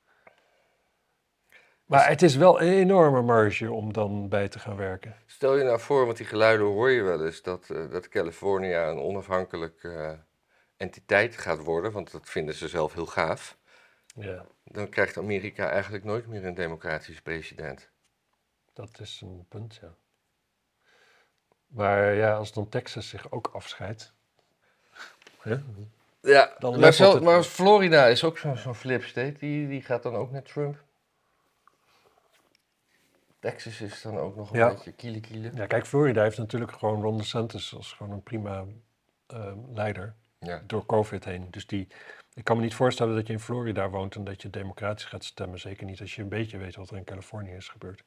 Maar het is wel een enorme marge om dan bij te gaan werken. Stel je nou voor, want die geluiden hoor je wel eens, dat California een onafhankelijke entiteit gaat worden, want dat vinden ze zelf heel gaaf. Ja. Dan krijgt Amerika eigenlijk nooit meer een democratische president. Dat is een punt, ja. Maar ja, als dan Texas zich ook afscheidt. Ja, dan maar Florida is ook zo'n flip state, die gaat dan ook naar Trump. Texas is dan ook nog een beetje kiele. Ja, kijk, Florida heeft natuurlijk gewoon Ron DeSantis als gewoon een prima leider door COVID heen. Dus ik kan me niet voorstellen dat je in Florida woont en dat je democratisch gaat stemmen. Zeker niet als je een beetje weet wat er in Californië is gebeurd.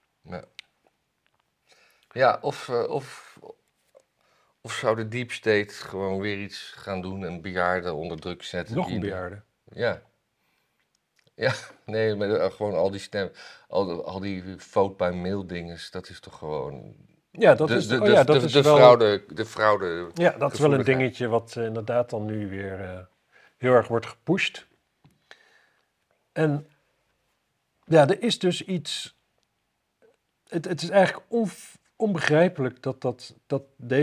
Ja, of zou de deep state gewoon weer iets gaan doen en bejaarden onder druk zetten? Nog een bejaarde? Ja. Ja, nee, maar gewoon al die al die vote by mail dinges, dat is toch gewoon... Ja, dat is de fraude. Ja, dat is wel een dingetje wat inderdaad dan nu weer heel erg wordt gepusht. En ja, er is dus iets... Het is eigenlijk onbegrijpelijk dat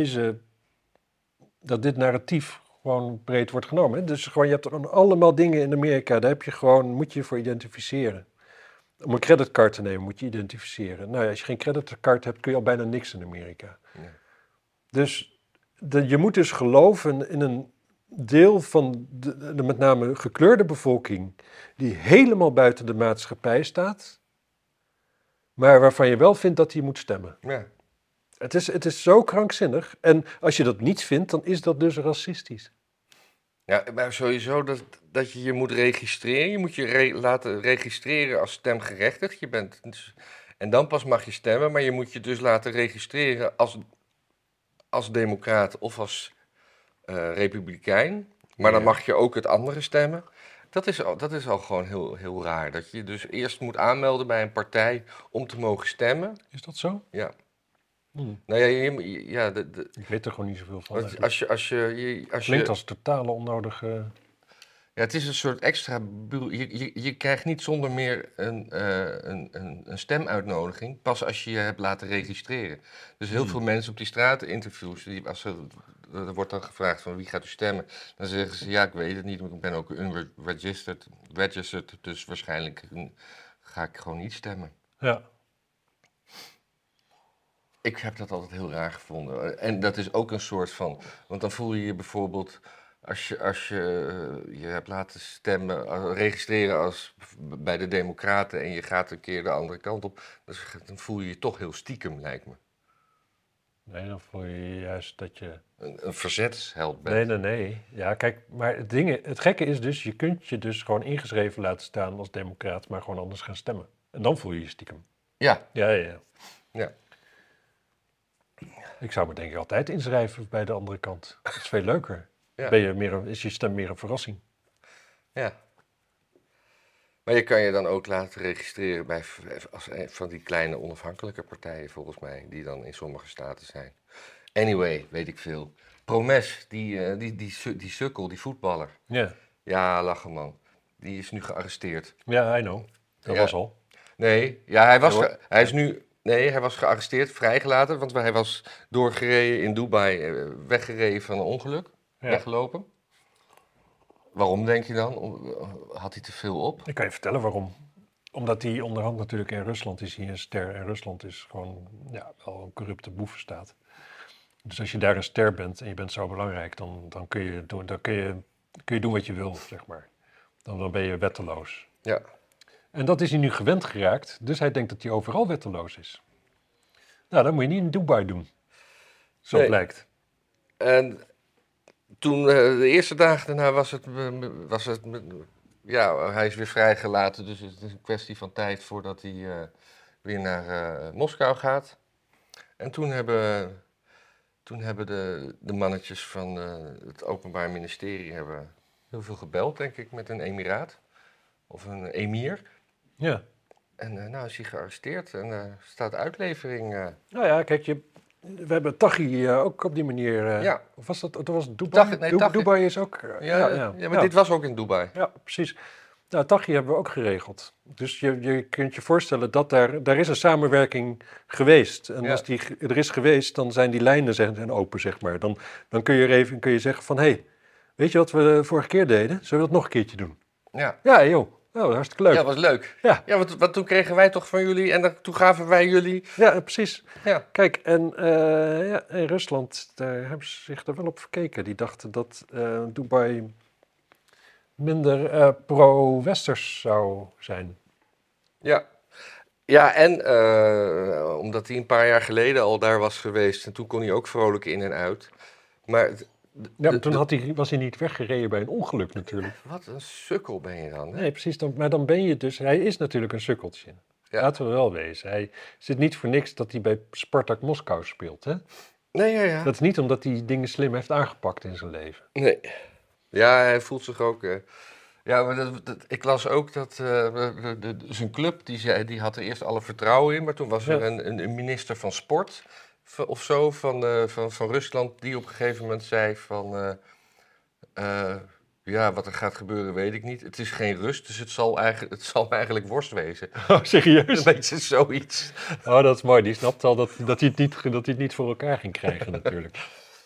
dit narratief gewoon breed wordt genomen. Hè? Dus gewoon, je hebt er allemaal dingen in Amerika, daar moet je voor identificeren. Om een creditcard te nemen moet je identificeren. Nou ja, als je geen creditcard hebt, kun je al bijna niks in Amerika. Ja. Dus je moet dus geloven in een deel van de met name gekleurde bevolking die helemaal buiten de maatschappij staat, maar waarvan je wel vindt dat hij moet stemmen. Ja. Het is zo krankzinnig. En als je dat niet vindt, dan is dat dus racistisch. Ja, maar sowieso dat je je moet registreren. Je moet je laten registreren als stemgerechtigd. En dan pas mag je stemmen, maar je moet je dus laten registreren als democraat of als republikein. Maar dan Ja. mag je ook het andere stemmen. Dat is al gewoon heel, heel raar. Dat je dus eerst moet aanmelden bij een partij om te mogen stemmen. Is dat zo? Ja. Hm. Nou ja, ja Ik weet er gewoon niet zoveel van. want eigenlijk. als Klinkt je als totale onnodige... ja, het is een soort extra. Je krijgt niet zonder meer een stemuitnodiging. Pas als je je hebt laten registreren. Dus heel veel mensen op die strateninterviews. Er wordt dan gevraagd van wie gaat u stemmen. Dan zeggen ze ja, ik weet het niet. Want ik ben ook unregistered. Dus waarschijnlijk ga ik gewoon niet stemmen. Ja. Ik heb dat altijd heel raar gevonden. En dat is ook een soort van. Want dan voel je je bijvoorbeeld. Als je hebt laten stemmen, registreren bij de Democraten en je gaat een keer de andere kant op, dan voel je je toch heel stiekem, lijkt me. Nee, dan voel je juist dat je... Een verzetsheld bent. Nee. Ja, kijk, maar het gekke is dus, je kunt je dus gewoon ingeschreven laten staan als democraat, maar gewoon anders gaan stemmen. En dan voel je je stiekem. Ja, Ja. ja. Ik zou me denk ik altijd inschrijven bij de andere kant. Dat is veel leuker. Ja. Is je stem meer een verrassing. Ja. Maar je kan je dan ook laten registreren bij van die kleine onafhankelijke partijen, volgens mij, die dan in sommige staten zijn. Anyway, weet ik veel. Promes, die sukkel, die voetballer. Ja, Ja, lachen man. Die is nu gearresteerd. ja, I know. Dat Ja. was al. Nee, ja, hij was gearresteerd, vrijgelaten, want hij was doorgereden in Dubai, weggereden van een ongeluk, Ja. weggelopen. Waarom denk je dan? Had hij te veel op? Ik kan je vertellen waarom. Omdat hij onderhand natuurlijk in Rusland is, hier een ster. En Rusland is gewoon wel een corrupte boevenstaat. Dus als je daar een ster bent en je bent zo belangrijk, dan kun je doen wat je wil, zeg maar. Dan ben je wetteloos. Ja. En dat is hij nu gewend geraakt, dus hij denkt dat hij overal wetteloos is. Nou, dat moet je niet in Dubai doen. Zo Nee. blijkt. En toen, de eerste dagen daarna hij is weer vrijgelaten, dus het is een kwestie van tijd voordat hij weer naar Moskou gaat. En toen hebben de mannetjes van het Openbaar Ministerie heel veel gebeld, denk ik, met een emiraat of een emir. Ja. En nou is hij gearresteerd en staat uitlevering. Nou ja, kijk, we hebben Taghi ook op die manier... Ja. Of was dat was Dubai? Taghi. Dubai is ook... Maar dit was ook in Dubai. Ja, precies. Nou, Taghi hebben we ook geregeld. Dus je kunt je voorstellen dat daar is een samenwerking geweest. En Ja. als die er is geweest, dan zijn die lijnen zijn open, zeg maar. Dan kun je zeggen van, hé, weet je wat we de vorige keer deden? Zullen we dat nog een keertje doen? Ja. Ja, joh. Nou, hartstikke leuk. Ja, dat was leuk. Ja. Ja, want toen kregen wij toch van jullie en toen gaven wij jullie. Ja, precies. Ja. Kijk, en in Rusland, daar hebben ze zich er wel op verkeken. Die dachten dat Dubai minder pro-westers zou zijn. Ja. Ja, en omdat hij een paar jaar geleden al daar was geweest en toen kon hij ook vrolijk in en uit. Maar Ja, toen was hij niet weggereden bij een ongeluk natuurlijk. wat een sukkel ben je dan, hè? Nee, precies. Maar dan ben je dus... Hij is natuurlijk een sukkeltje. Ja. Laten we wel wezen. Hij zit niet voor niks dat hij bij Spartak Moskou speelt, hè? Nee, ja. Dat is niet omdat hij dingen slim heeft aangepakt in zijn leven. Nee. Ja, hij voelt zich ook... Ja, maar ik las ook dat zijn club, die had er eerst alle vertrouwen in, maar toen was er een minister van sport of zo van Rusland die op een gegeven moment zei van... ja, wat er gaat gebeuren weet ik niet. Het is geen rust, dus het zal eigenlijk worst wezen. Oh, serieus? Een beetje zoiets. Oh, dat is mooi. Die snapt al dat hij het niet voor elkaar ging krijgen natuurlijk.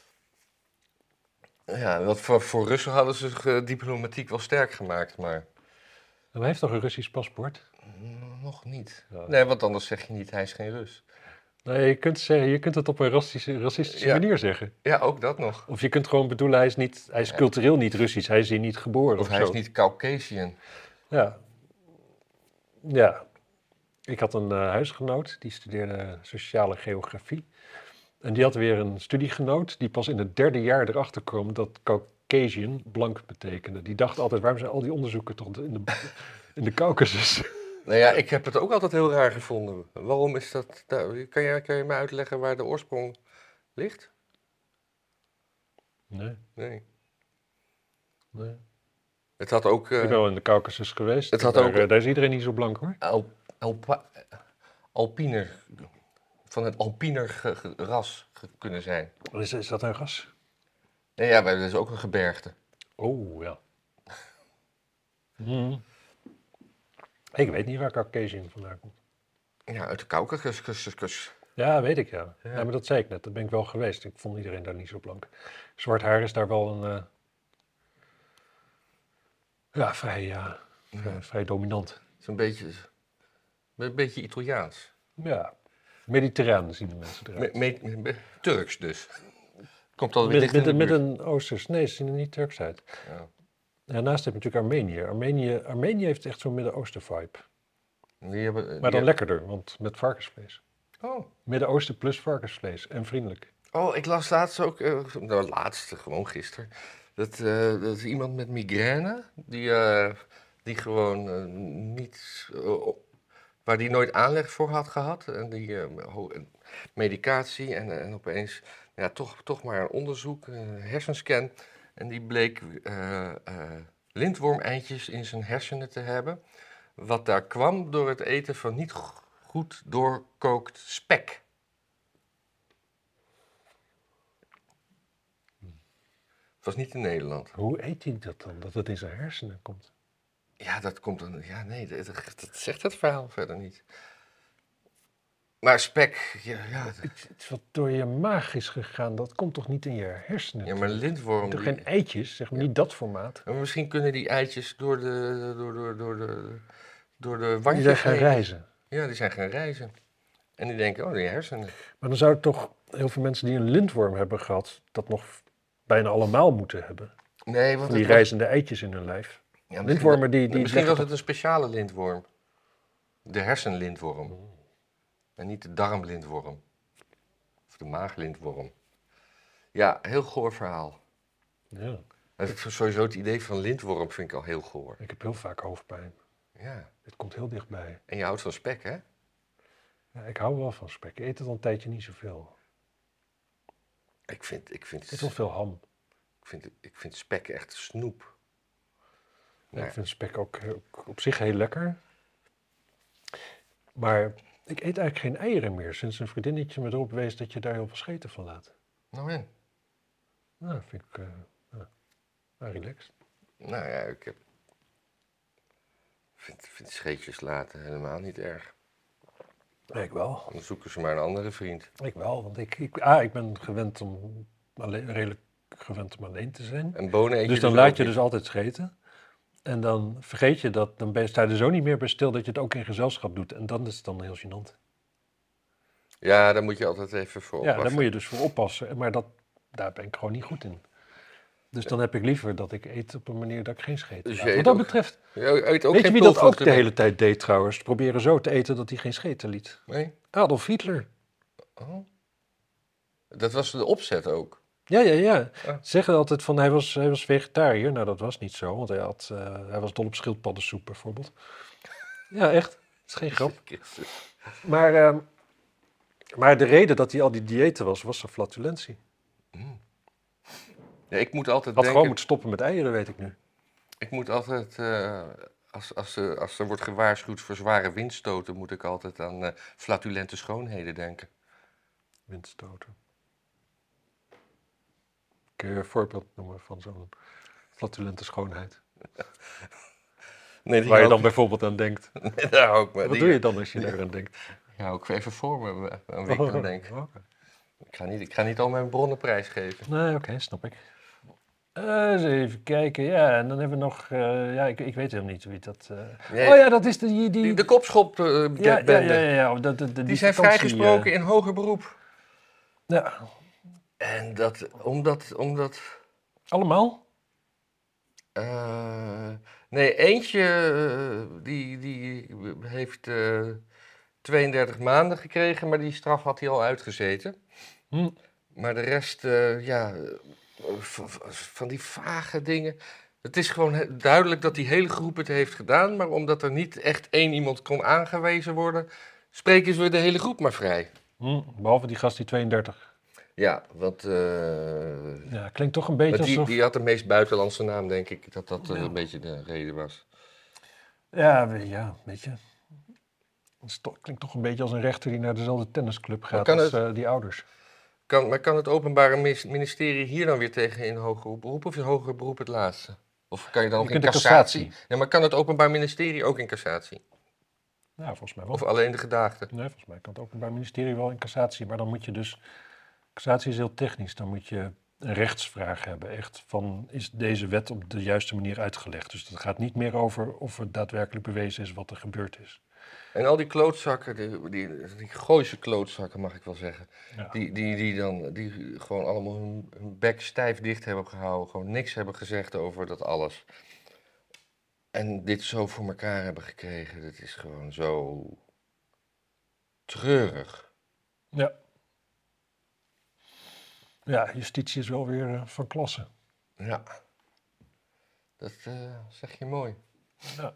Ja, want voor Russen hadden ze zich diplomatiek wel sterk gemaakt, maar... Hij heeft toch een Russisch paspoort? Nog niet. Ja. Nee, want anders zeg je niet, hij is geen Rus. Nee, je kunt het op een racistische manier zeggen. Ja, ook dat nog. Of je kunt gewoon bedoelen, hij is cultureel niet Russisch. Hij is hier niet geboren Of hij zo. is niet Caucasian. Ja. Ik had een huisgenoot, die studeerde sociale geografie. En die had weer een studiegenoot die pas in het 3e jaar erachter kwam dat Caucasian blank betekende. Die dacht altijd, waarom zijn al die onderzoeken toch in de Caucasus? Nou ja, ik heb het ook altijd heel raar gevonden. Waarom is dat? Nou, kan je me uitleggen waar de oorsprong ligt? Nee. Het had ook... Ik ben wel in de Caucasus geweest. Het had daar, ook- daar is iedereen niet zo blank hoor. Alpiner. Van het Alpiner ras kunnen zijn. Is dat een ras? Nee, ja, dat is ook een gebergte. Oh, ja. Ik weet niet waar Caucasian vandaan komt. Ja, uit de Caucasus. Ja, weet ik ja. Ja. Ja, maar dat zei ik net. Daar ben ik wel geweest. Ik vond iedereen daar niet zo blank. Zwart haar is daar wel vrij dominant. Het is een beetje Italiaans. Ja, mediterraan zien de mensen eruit. Turks dus. Komt alweer dicht in de Met buurt. een Oosters. Nee, ze zien er niet Turks uit. Ja. Daarnaast heb je natuurlijk Armenië heeft echt zo'n Midden-Oosten vibe. Maar dan lekkerder, want met varkensvlees. Oh. Midden-Oosten plus varkensvlees en vriendelijk. Oh, ik las laatst ook, gewoon gisteren, dat is iemand met migraine, die gewoon niet, waar die nooit aanleg voor had gehad, en die medicatie en opeens, ja, toch maar een onderzoek, een hersenscan, en die bleek lintwormeitjes in zijn hersenen te hebben, wat daar kwam door het eten van niet goed doorkookt spek. Het was niet in Nederland. Hoe eet hij dat dan, dat het in zijn hersenen komt? Ja, dat komt dan. Ja, nee, dat zegt het verhaal verder niet. Maar spek, ja, Iets wat door je maag is gegaan, dat komt toch niet in je hersenen? ja, maar lintworm. Toch geen eitjes, zeg maar, niet dat formaat. Maar misschien kunnen die eitjes door de Die wandjes zijn gaan heen. reizen. Ja, die zijn gaan reizen. En die denken, oh, die hersenen. Maar dan zouden toch heel veel mensen die een lintworm hebben gehad, dat nog bijna allemaal moeten hebben. Nee, want Van die het was- reizende eitjes in hun lijf. ja, Lintwormen die misschien leggen was toch- het een speciale lintworm. De hersenlintworm. En niet de darmlintworm. Of de maaglintworm. Ja, heel goor verhaal. Ja, Sowieso het idee van lintworm vind ik al heel goor. ik heb heel vaak hoofdpijn. Ja. Dit komt heel dichtbij. En je houdt van spek, hè? Ja, ik hou wel van spek. Ik eet het al een tijdje niet zoveel. Ik vind Ik eet wel veel ham. ik vind spek echt snoep. Ja, Ja. ik vind spek ook op zich heel lekker. Maar ik eet eigenlijk geen eieren meer sinds een vriendinnetje me erop wees dat je daar heel veel scheten van laat. Nou en? Nou, vind ik relaxed. Nou ja, vind scheetjes laten helemaal niet erg. Ik wel. Dan zoeken ze maar een andere vriend. Ik wel, want ik ben gewend redelijk gewend om alleen te zijn. En bonen eet je Dus dan ook laat je niet. dus altijd scheten. En dan vergeet je dat, sta je er zo niet meer bij stil dat je het ook in gezelschap doet. En dan is het dan heel gênant. Ja, daar moet je altijd even voor Ja, oppassen. daar moet je dus voor oppassen. Maar daar ben ik gewoon niet goed in. Dus dan heb ik liever dat ik eet op een manier dat ik geen scheten Dus je laat. eet Wat dat ook- betreft, Je eet ook weet je geen wie dat ook pulvruchten de meer? hele tijd deed trouwens? Proberen zo te eten dat hij geen scheten liet. Nee? Adolf Hitler. Oh. Dat was de opzet ook. Ja. Ja. Ze zeggen altijd van hij was vegetariër. Nou, dat was niet zo, want hij was dol op schildpaddensoep bijvoorbeeld. Ja, echt. Dat is geen grap. Maar de reden dat hij al die diëten was zijn flatulentie. Ja, ik moet altijd Had denken... gewoon moeten stoppen met eieren, weet ik nu. Ik moet altijd... als er wordt gewaarschuwd voor zware windstoten... moet ik altijd aan flatulente schoonheden denken. Windstoten. Kun je een voorbeeld noemen van zo'n flatulente schoonheid? Nee, die Waar je hou dan ik- bijvoorbeeld aan denkt. Nee, daar hou ik me. Wat die- doe je dan als je daar aan denkt? Ja, hou ik even voor me aan wie ik aan denk. Oké. Ik ga niet al mijn bronnen prijsgeven. Nee, oké, snap ik. Eens even kijken. Ja, en dan hebben we nog... ik weet helemaal niet wie dat... Nee. Oh ja, dat is die De kopschop ja. die zijn vrijgesproken in hoger beroep. Ja, En dat omdat allemaal? nee, eentje die heeft 32 maanden gekregen, maar die straf had hij al uitgezeten. Maar de rest, van die vage dingen. Het is gewoon duidelijk dat die hele groep het heeft gedaan. Maar omdat er niet echt één iemand kon aangewezen worden, spreken ze weer de hele groep maar vrij. Behalve die gast die 32. Ja, want Ja, klinkt toch een beetje alsof... die had de meest buitenlandse naam, denk ik. Dat een beetje de reden was. Ja, weet je. Klinkt toch een beetje als een rechter die naar dezelfde tennisclub gaat als die ouders. Maar kan het Openbare Ministerie hier dan weer tegen in hoger beroep of in hoger beroep het laatste? Of kan je dan ook in cassatie? Ja, maar kan het Openbaar Ministerie ook in cassatie? Nou, volgens mij wel. Of alleen de gedaagde? Nee, volgens mij kan het Openbaar Ministerie wel in cassatie. Maar dan moet je dus... Cassatie is heel technisch. Dan moet je een rechtsvraag hebben. Echt van, is deze wet op de juiste manier uitgelegd? Dus het gaat niet meer over of het daadwerkelijk bewezen is wat er gebeurd is. En al die klootzakken, die Gooise klootzakken mag ik wel zeggen, Ja. die gewoon allemaal hun bek stijf dicht hebben gehouden, gewoon niks hebben gezegd over dat alles. En dit zo voor elkaar hebben gekregen, dat is gewoon zo treurig. Ja. Ja, justitie is wel weer van klasse. Ja, dat zeg je mooi. Ja.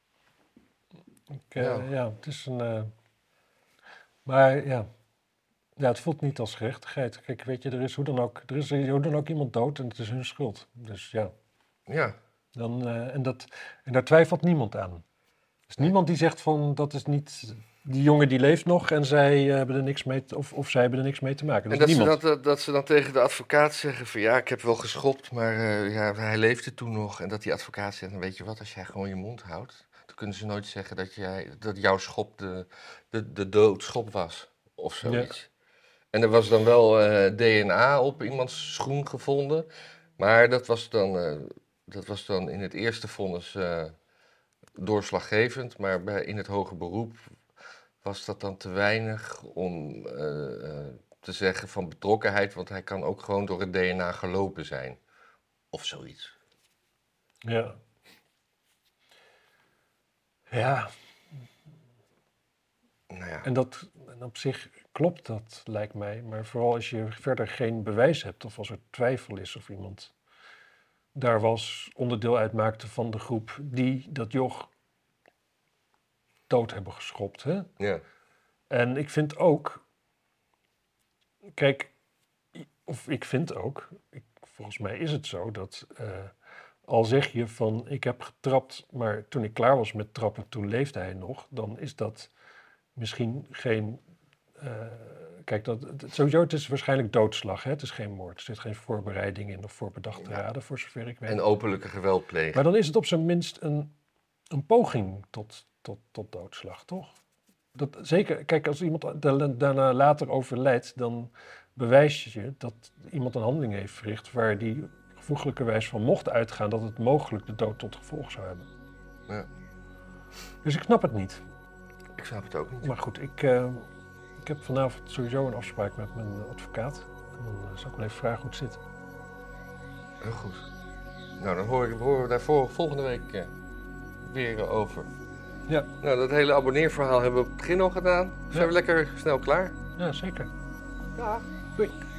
Ja, het is een... maar ja, het voelt niet als gerechtigheid. Kijk, weet je, er is hoe dan ook iemand dood en het is hun schuld. Dus ja. Ja. En daar twijfelt niemand aan. Er is niemand die zegt van, dat is niet... Die jongen die leeft nog en zij hebben er niks mee, of zij hebben er niks mee te maken. Dat ze dan tegen de advocaat zeggen van ja, ik heb wel geschopt, maar hij leefde toen nog. En dat die advocaat zegt, dan weet je wat, als jij gewoon je mond houdt, dan kunnen ze nooit zeggen dat jouw schop de doodschop was. Of zoiets. Ja. En er was dan wel DNA op iemands schoen gevonden. Maar dat was dan in het eerste vonnis doorslaggevend. Maar in het hoger beroep was dat dan te weinig om te zeggen van betrokkenheid. Want hij kan ook gewoon door het DNA gelopen zijn. Of zoiets. Ja. Ja. Nou ja. En op zich klopt dat, lijkt mij. Maar vooral als je verder geen bewijs hebt of als er twijfel is of iemand daar onderdeel uitmaakte van de groep die dat joch dood hebben geschopt. Hè? Ja. En ik vind ook, volgens mij is het zo dat al zeg je van ik heb getrapt, maar toen ik klaar was met trappen, toen leefde hij nog, dan is dat misschien geen... sowieso, het is waarschijnlijk doodslag, hè? Het is geen moord. Er zit geen voorbereiding in of voorbedachte raden, voor zover ik weet. En openlijke geweldpleging. Maar dan is het op zijn minst een poging tot doodslag, toch? Dat, zeker, kijk, als iemand daarna later overlijdt, dan bewijs je dat iemand een handeling heeft verricht waar die gevoeglijkerwijs van mocht uitgaan dat het mogelijk de dood tot gevolg zou hebben. Ja. Dus ik snap het niet. Ik snap het ook niet. Maar goed, ik heb vanavond sowieso een afspraak met mijn advocaat. En dan zal ik wel even vragen hoe het zit. Heel goed. Nou, dan horen we daar volgende week weer over. Ja. Nou, dat hele abonneerverhaal hebben we op het begin al gedaan. Zijn we lekker snel klaar? Ja, zeker. Ja. Doei.